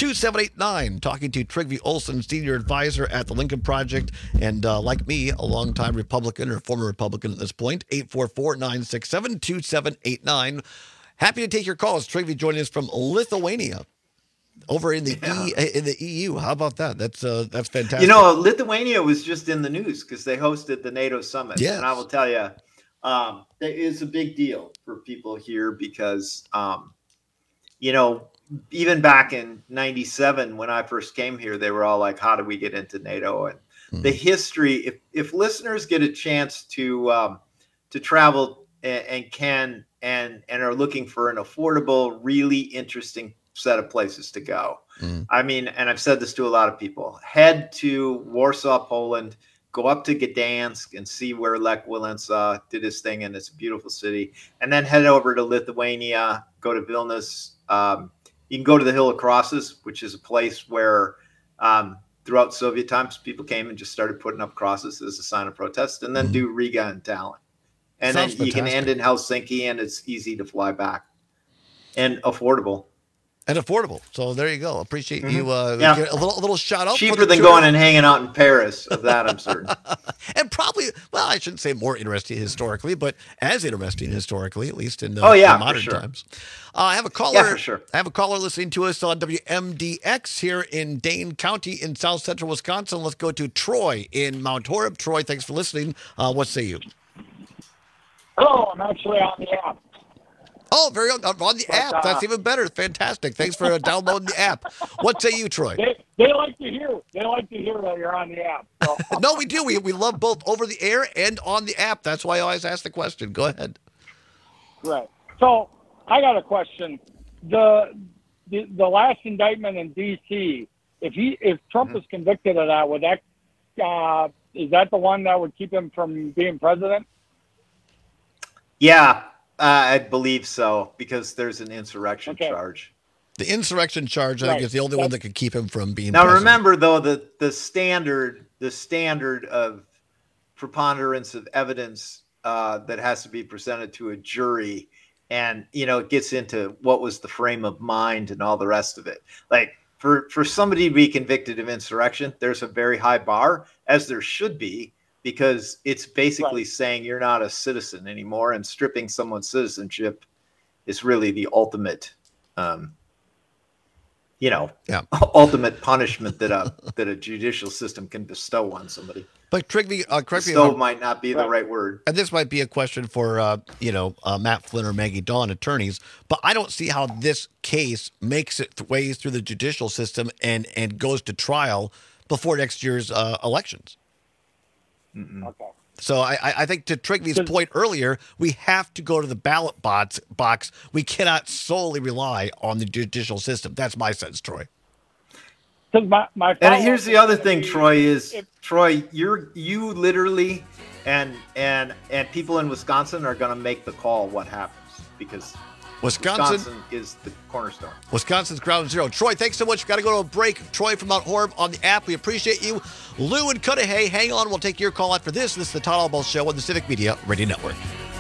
two seven eight nine. Talking to Trygve Olsen, Senior Advisor at the Lincoln Project, and uh, like me, a longtime Republican or former Republican at this point, eight four four, nine six seven, two seven eight nine. Happy to take your calls. Trygve joining us from Lithuania. Over in the yeah. e, in the E U. How about that? That's uh, that's fantastic. You know, Lithuania was just in the news because they hosted the NATO summit. Yes. And I will tell you, um, it is a big deal for people here because, um, you know, even back in ninety-seven when I first came here, they were all like, how do we get into NATO? And mm. the history, if, if listeners get a chance to um, to travel and, and can and and are looking for an affordable, really interesting set of places to go. Mm. I mean, and I've said this to a lot of people, head to Warsaw, Poland, go up to Gdansk and see where Lech Walesa did his thing. And it's a beautiful city. And then head over to Lithuania, go to Vilnius. Um, you can go to the Hill of Crosses, which is a place where um, throughout Soviet times, people came and just started putting up crosses as a sign of protest, and then mm. do Riga and Tallinn. And Sounds then you fantastic. Can end in Helsinki, and it's easy to fly back and affordable. And affordable. So there you go. Appreciate mm-hmm. you. Uh, yeah. A little, a little shout out. Cheaper for the than tour. Going and hanging out in Paris. Of that, I'm certain. And probably, well, I shouldn't say more interesting historically, but as interesting historically, at least in, uh, oh, yeah, in modern sure. times. Uh, I have a caller. Yeah, for sure. I have a caller listening to us on W M D X here in Dane County in South Central Wisconsin. Let's go to Troy in Mount Horeb. Troy, thanks for listening. Uh, what say you? Hello, I'm actually on the app. Oh, very on, on the but, app. Uh, That's even better. Fantastic. Thanks for uh, downloading the app. What say you, Troy? They, they like to hear. They like to hear that you're on the app. So. No, we do. We we love both over the air and on the app. That's why I always ask the question. Go ahead. Right. So I got a question. The the, the last indictment in D C. If he if Trump mm-hmm. is convicted of that, would that uh, is that the one that would keep him from being president? Yeah. Uh, I believe so, because there's an insurrection okay. charge. The insurrection charge, I right. think, is the only That's... one that could keep him from being now, president. Remember, though, the, the standard the standard of preponderance of evidence uh, that has to be presented to a jury, and, you know, it gets into what was the frame of mind and all the rest of it. Like, for, for somebody to be convicted of insurrection, there's a very high bar, as there should be, because it's basically right. saying you're not a citizen anymore, and stripping someone's citizenship is really the ultimate, um, you know, yeah. ultimate punishment that a that a judicial system can bestow on somebody. But Trygve, uh, correct me. Bestow might not be right. the right word. And this might be a question for uh, you know uh, Matt Flynn or Maggie Dawn, attorneys. But I don't see how this case makes it ways through the judicial system and and goes to trial before next year's uh, elections. Mm-mm. Okay. So I, I think to Trygve's point earlier, we have to go to the ballot box. Box. We cannot solely rely on the judicial system. That's my sense, Troy. Because my, my and here's the other thing, Troy, is if, Troy, you're you literally and and and people in Wisconsin are going to make the call what happens, because Wisconsin, Wisconsin is the cornerstone. Wisconsin's ground zero. Troy, thanks so much. We've got to go to a break. Troy from Mount Horeb on the app. We appreciate you. Lou and Cudahy, hang on. We'll take your call after this. This is the Todd Albaugh Show on the Civic Media Radio Network.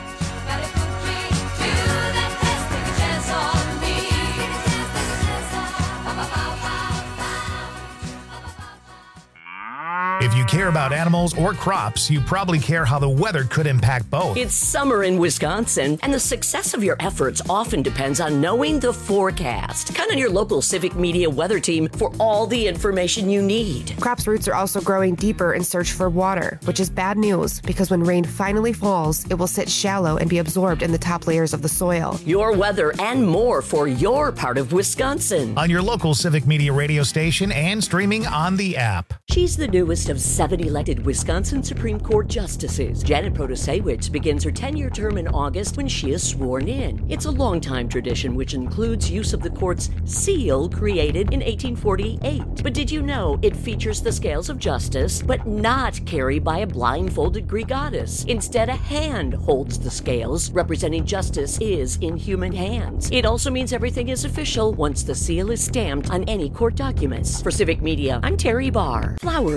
If you care about animals or crops, you probably care how the weather could impact both. It's summer in Wisconsin, and the success of your efforts often depends on knowing the forecast. Count on your local Civic Media weather team for all the information you need. Crops' roots are also growing deeper in search for water, which is bad news because when rain finally falls, it will sit shallow and be absorbed in the top layers of the soil. Your weather and more for your part of Wisconsin. On your local Civic Media radio station and streaming on the app. She's the newest of seven elected Wisconsin Supreme Court justices. Janet Protasiewicz begins her ten-year term in August when she is sworn in. It's a long-time tradition which includes use of the court's seal created in eighteen forty-eight. But did you know it features the scales of justice, but not carried by a blindfolded Greek goddess? Instead, a hand holds the scales, representing justice is in human hands. It also means everything is official once the seal is stamped on any court documents. For Civic Media, I'm Terry Barr. Flowers that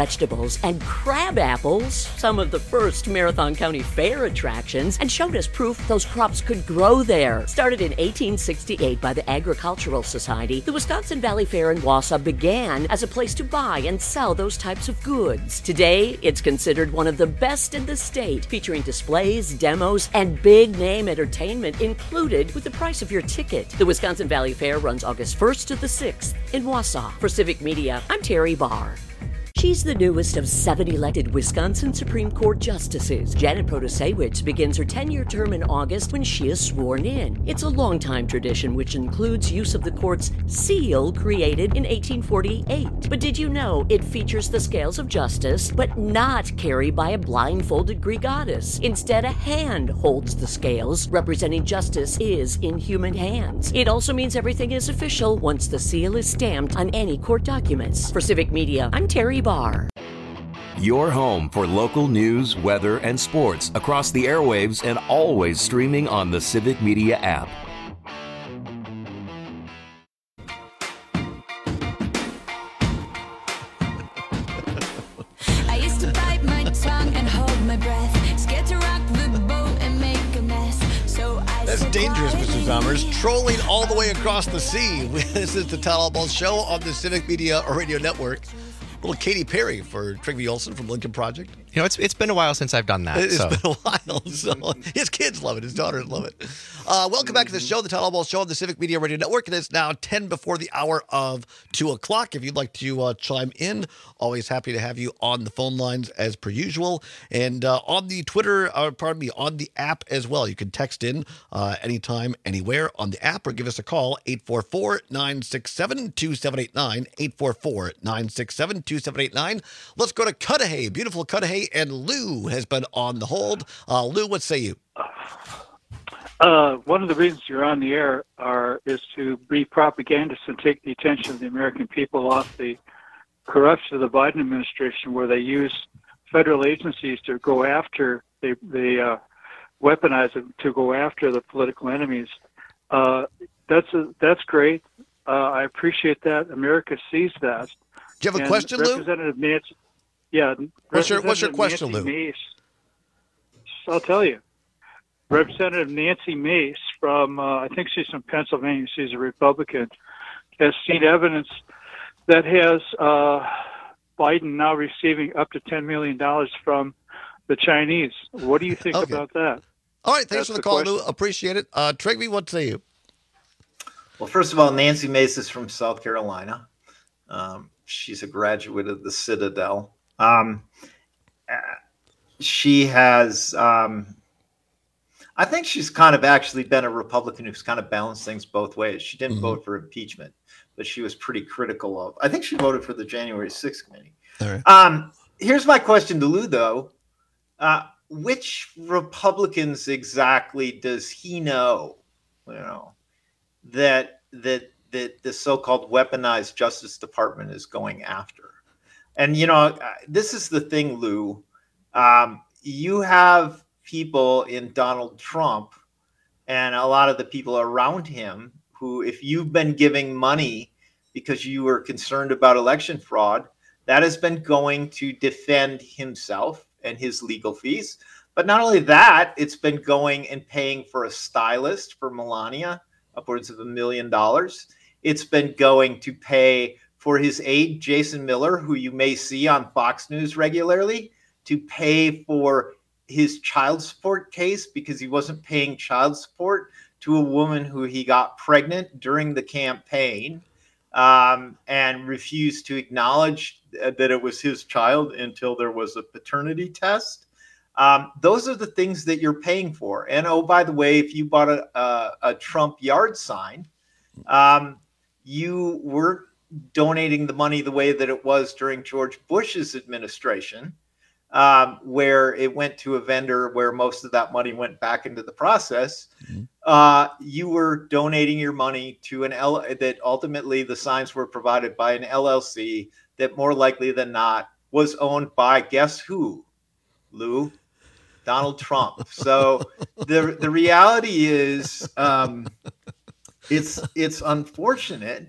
vegetables, and crab apples, some of the first Marathon County Fair attractions, and showed us proof those crops could grow there. Started in eighteen sixty-eight by the Agricultural Society, the Wisconsin Valley Fair in Wausau began as a place to buy and sell those types of goods. Today, it's considered one of the best in the state, featuring displays, demos, and big-name entertainment included with the price of your ticket. The Wisconsin Valley Fair runs August first to the sixth in Wausau. For Civic Media, I'm Terry Barr. She's the newest of seven elected Wisconsin Supreme Court justices. Janet Protasewicz begins her ten-year term in August when she is sworn in. It's a long-time tradition which includes use of the court's seal created in eighteen forty-eight. But did you know it features the scales of justice, but not carried by a blindfolded Greek goddess? Instead, a hand holds the scales, representing justice is in human hands. It also means everything is official once the seal is stamped on any court documents. For Civic Media, I'm Terry Barr. Your home for local news, weather, and sports across the airwaves and always streaming on the Civic Media app. I used to bite my tongue and hold my breath, scared to rock the boat and make a mess. So I That's dangerous, Mister Zommers. Trolling all the way across the sea. This is the Todd All Balls Show on the Civic Media Radio Network. Little Katy Perry for Trygve Olsen from Lincoln Project. You know, it's it's been a while since I've done that. It's so. been a while. So his kids love it. His daughters love it. Uh, welcome back to the show, the Todd All Balls Show on the Civic Media Radio Network. It is now ten before the hour of two o'clock. If you'd like to uh, chime in, always happy to have you on the phone lines as per usual. And uh, on the Twitter, uh, pardon me, on the app as well. You can text in uh, anytime, anywhere on the app or give us a call, eight four four, nine six seven, two seven eight nine, eight four four, nine six seven, two seven eight nine. Let's go to Cudahy, beautiful Cudahy, and Lou has been on the hold. Uh, Lou, what say you? Uh, one of the reasons you're on the air are is to be propagandists and take the attention of the American people off the corruption of the Biden administration, where they use federal agencies to go after, they, they uh, weaponize them to go after the political enemies. Uh, that's a, that's great. Uh, I appreciate that. America sees that. Do you have a And question, Lou? Representative Nancy, yeah. What's your What's your question, Nancy Lou? Mace, I'll tell you. Representative Nancy Mace from, uh, I think she's from Pennsylvania, she's a Republican, has seen evidence that has uh, Biden now receiving up to ten million dollars from the Chinese. What do you think Okay. about that? All right, thanks That's for the, the call, question. Lou. Appreciate it. Uh, Trygve, what say you? Well, first of all, Nancy Mace is from South Carolina. Um, she's a graduate of the Citadel. Um, uh, she has, um, I think she's kind of actually been a Republican who's kind of balanced things both ways. She didn't Mm-hmm. vote for impeachment, but she was pretty critical of, I think she voted for the January sixth committee. All right. Um, here's my question to Lou, though. Uh, which Republicans exactly does he know, you know, that that that the so-called weaponized Justice Department is going after? And, you know, this is the thing, Lou. Um, you have people in Donald Trump and a lot of the people around him who, if you've been giving money because you were concerned about election fraud, that has been going to defend himself and his legal fees. But not only that, it's been going and paying for a stylist for Melania, upwards of a million dollars. It's been going to pay for his aide, Jason Miller, who you may see on Fox News regularly, to pay for his child support case because he wasn't paying child support to a woman who he got pregnant during the campaign um, and refused to acknowledge that it was his child until there was a paternity test. Um, those are the things that you're paying for. And, oh, by the way, if you bought a, a, a Trump yard sign, um, you were donating the money the way that it was during George Bush's administration, um, where it went to a vendor where most of that money went back into the process. Mm-hmm. Uh, you were donating your money to an L that ultimately the signs were provided by an L L C that more likely than not was owned by, guess who, Lou? Donald Trump. So the the reality is um, it's it's unfortunate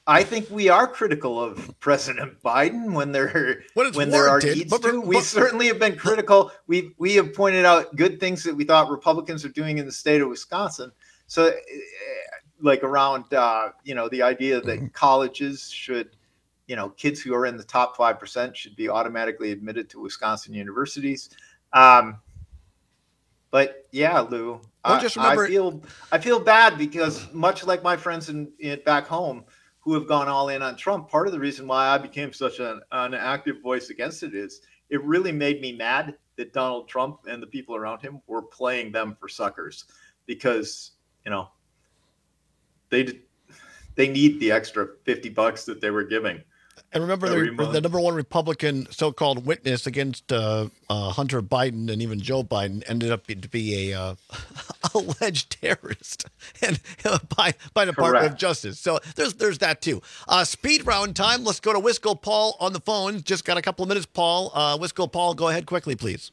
I think we are critical of President Biden when there when, when there are warranted, needs but- to. We but- certainly have been critical. We we have pointed out good things that we thought Republicans are doing in the state of Wisconsin. So, eh, like around uh, you know the idea that Mm-hmm. colleges should, you know, kids who are in the top five percent should be automatically admitted to Wisconsin universities. Um, but yeah, Lou, Well, I, just remember- I feel I feel bad because much like my friends in, in back home who have gone all in on Trump, part of the reason why I became such an, an active voice against it is it really made me mad that Donald Trump and the people around him were playing them for suckers because, you know, they they need the extra fifty bucks that they were giving. And remember, every the, month. the number one Republican so-called witness against uh, uh, Hunter Biden and even Joe Biden ended up to be a uh, alleged terrorist and uh, by by Department Correct. of Justice. So there's there's that too. Uh, speed round time. Let's go to Wisco Paul on the phone. Just got a couple of minutes, Paul. Uh, Wisco Paul, go ahead quickly, please.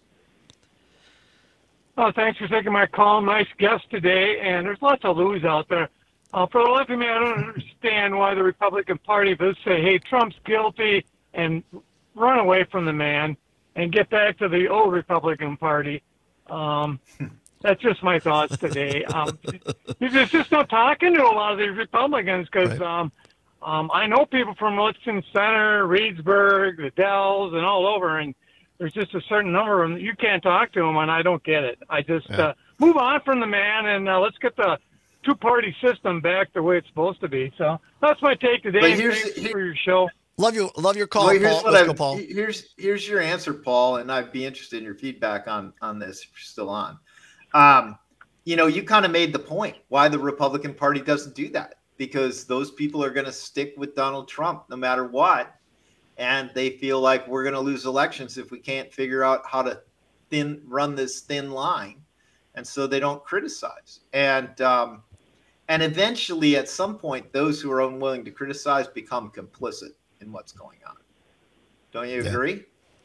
Oh, thanks for taking my call. Nice guest today, and there's lots of Lou's out there. Uh, for the life of me, I don't understand why the Republican Party does say, hey, Trump's guilty, and run away from the man and get back to the old Republican Party. Um, that's just my thoughts today. Um, there's just no talking to a lot of these Republicans because Right. um, um, I know people from Lexington Center, Reedsburg, the Dells, and all over, and there's just a certain number of them. You can't talk to them, and I don't get it. I just Yeah. uh, move on from the man, and uh, let's get the two-party system back the way it's supposed to be. So that's my take today. But and here's- Thanks for your show. Love you, love your call, Well, here's Paul. what Let's go, I've- Paul. Here's here's your answer, Paul, and I'd be interested in your feedback on on this if you're still on. Um, you know, you kind of made the point why the Republican Party doesn't do that because those people are going to stick with Donald Trump no matter what, and they feel like we're going to lose elections if we can't figure out how to thin run this thin line, and so they don't criticize. And um, and eventually, at some point, those who are unwilling to criticize become complicit in what's going on. Don't you agree?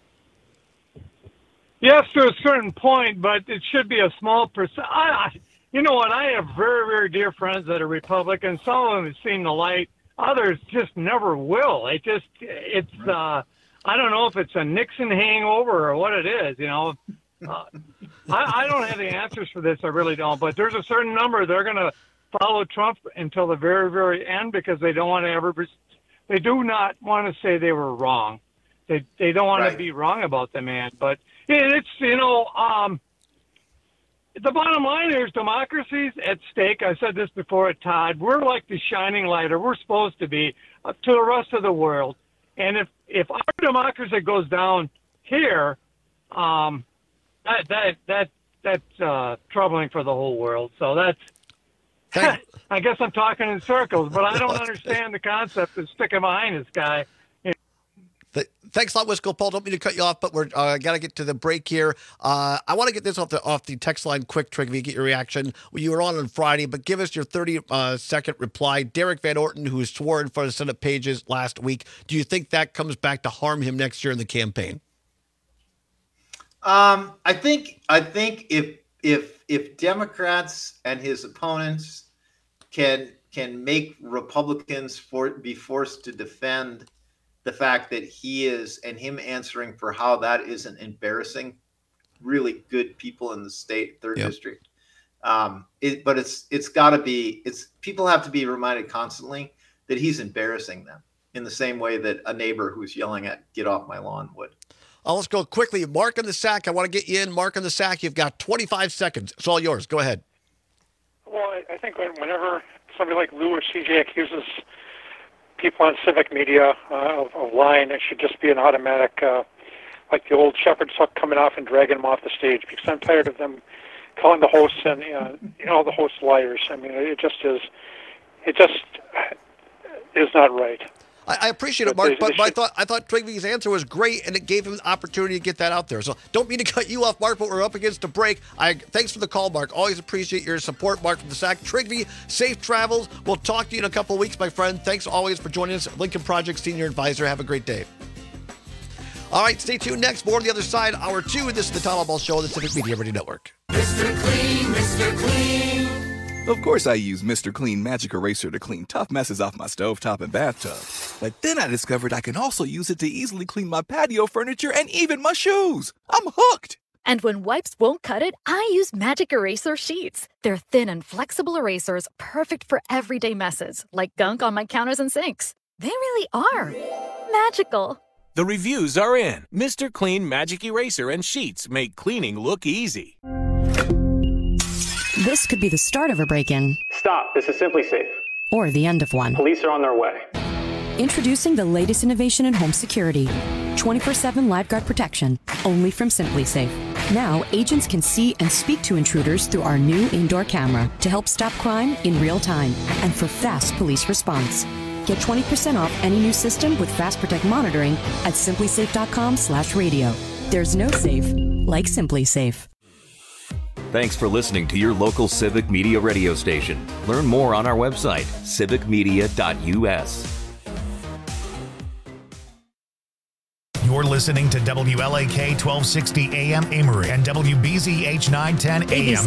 Yes, to a certain point, but it should be a small percent. I, I- you know what? I have very, very dear friends that are Republicans. Some of them have seen the light. Others just never will. It just, it's, uh, I don't know if it's a Nixon hangover or what it is, you know. Uh, I, I don't have the answers for this. I really don't. But there's a certain number. They're going to follow Trump until the very, very end because they don't want to ever, they do not want to say they were wrong. They they don't want Right. to be wrong about the man. But it's, you know, um, the bottom line is democracy's at stake. I said this before at Todd. We're like the shining light, or we're supposed to be, uh, to the rest of the world. And if, if our democracy goes down here, um, that that that that's uh, troubling for the whole world. So that's, I guess I'm talking in circles, but I don't understand the concept of sticking behind this guy. Th- Thanks a lot, Wisco Paul. Don't mean to cut you off, but we're uh, got to get to the break here. Uh, I want to get this off the off the text line quick, Trigby, get your reaction. Well, you were on on Friday, but give us your thirty uh, second reply. Derek Van Orton, who swore in front of Senate pages last week, do you think that comes back to harm him next year in the campaign? Um, I think I think if if if Democrats and his opponents can can make Republicans for be forced to defend the fact that he is and him answering for how that isn't embarrassing really good people in the state third Yep. district. Um, it, but it's it's got to be it's people have to be reminded constantly that he's embarrassing them in the same way that a neighbor who's yelling at "get off my lawn" would. Uh, let's go quickly. Mark in the sack. I want to get you in. Mark in the sack. You've got twenty-five seconds. It's all yours. Go ahead. Well, I, I think when, whenever somebody like Lou or C J accuses people on civic media uh, of, of lying, it should just be an automatic, uh, like the old shepherd's hook coming off and dragging them off the stage, because I'm tired of them calling the hosts and uh, you know the hosts liars. I mean, it just is, it just is not right. I, I appreciate it, But Mark, they- but, they but I should- thought I thought Trigby's answer was great, and it gave him the opportunity to get that out there. So don't mean to cut you off, Mark, but we're up against a break. I thanks for the call, Mark. Always appreciate your support, Mark from the sack. Trigby, safe travels. We'll talk to you in a couple of weeks, my friend. Thanks always for joining us, Lincoln Project Senior Advisor. Have a great day. All right, stay tuned. Next, more on the other side, hour two. This is the Tyler Ball Show on the Civic Media Radio Network. Mister Clean, Mister Clean. Of course I use Mister Clean Magic Eraser to clean tough messes off my stovetop and bathtub. But then I discovered I can also use it to easily clean my patio furniture and even my shoes. I'm hooked! And when wipes won't cut it, I use Magic Eraser Sheets. They're thin and flexible erasers, perfect for everyday messes, like gunk on my counters and sinks. They really are magical. The reviews are in. Mister Clean Magic Eraser and Sheets make cleaning look easy. This could be the start of a break-in. Stop. This is Simply Safe. Or the end of one. Police are on their way. Introducing the latest innovation in home security. twenty-four seven LiveGuard protection, only from Simply Safe. Now, agents can see and speak to intruders through our new indoor camera to help stop crime in real time and for fast police response. Get twenty percent off any new system with Fast Protect monitoring at simply safe dot com slash radio. There's no safe like Simply Safe. Thanks for listening to your local Civic Media radio station. Learn more on our website, civic media dot u s. You're listening to W L A K twelve sixty A M Emory and W B Z H nine ten A M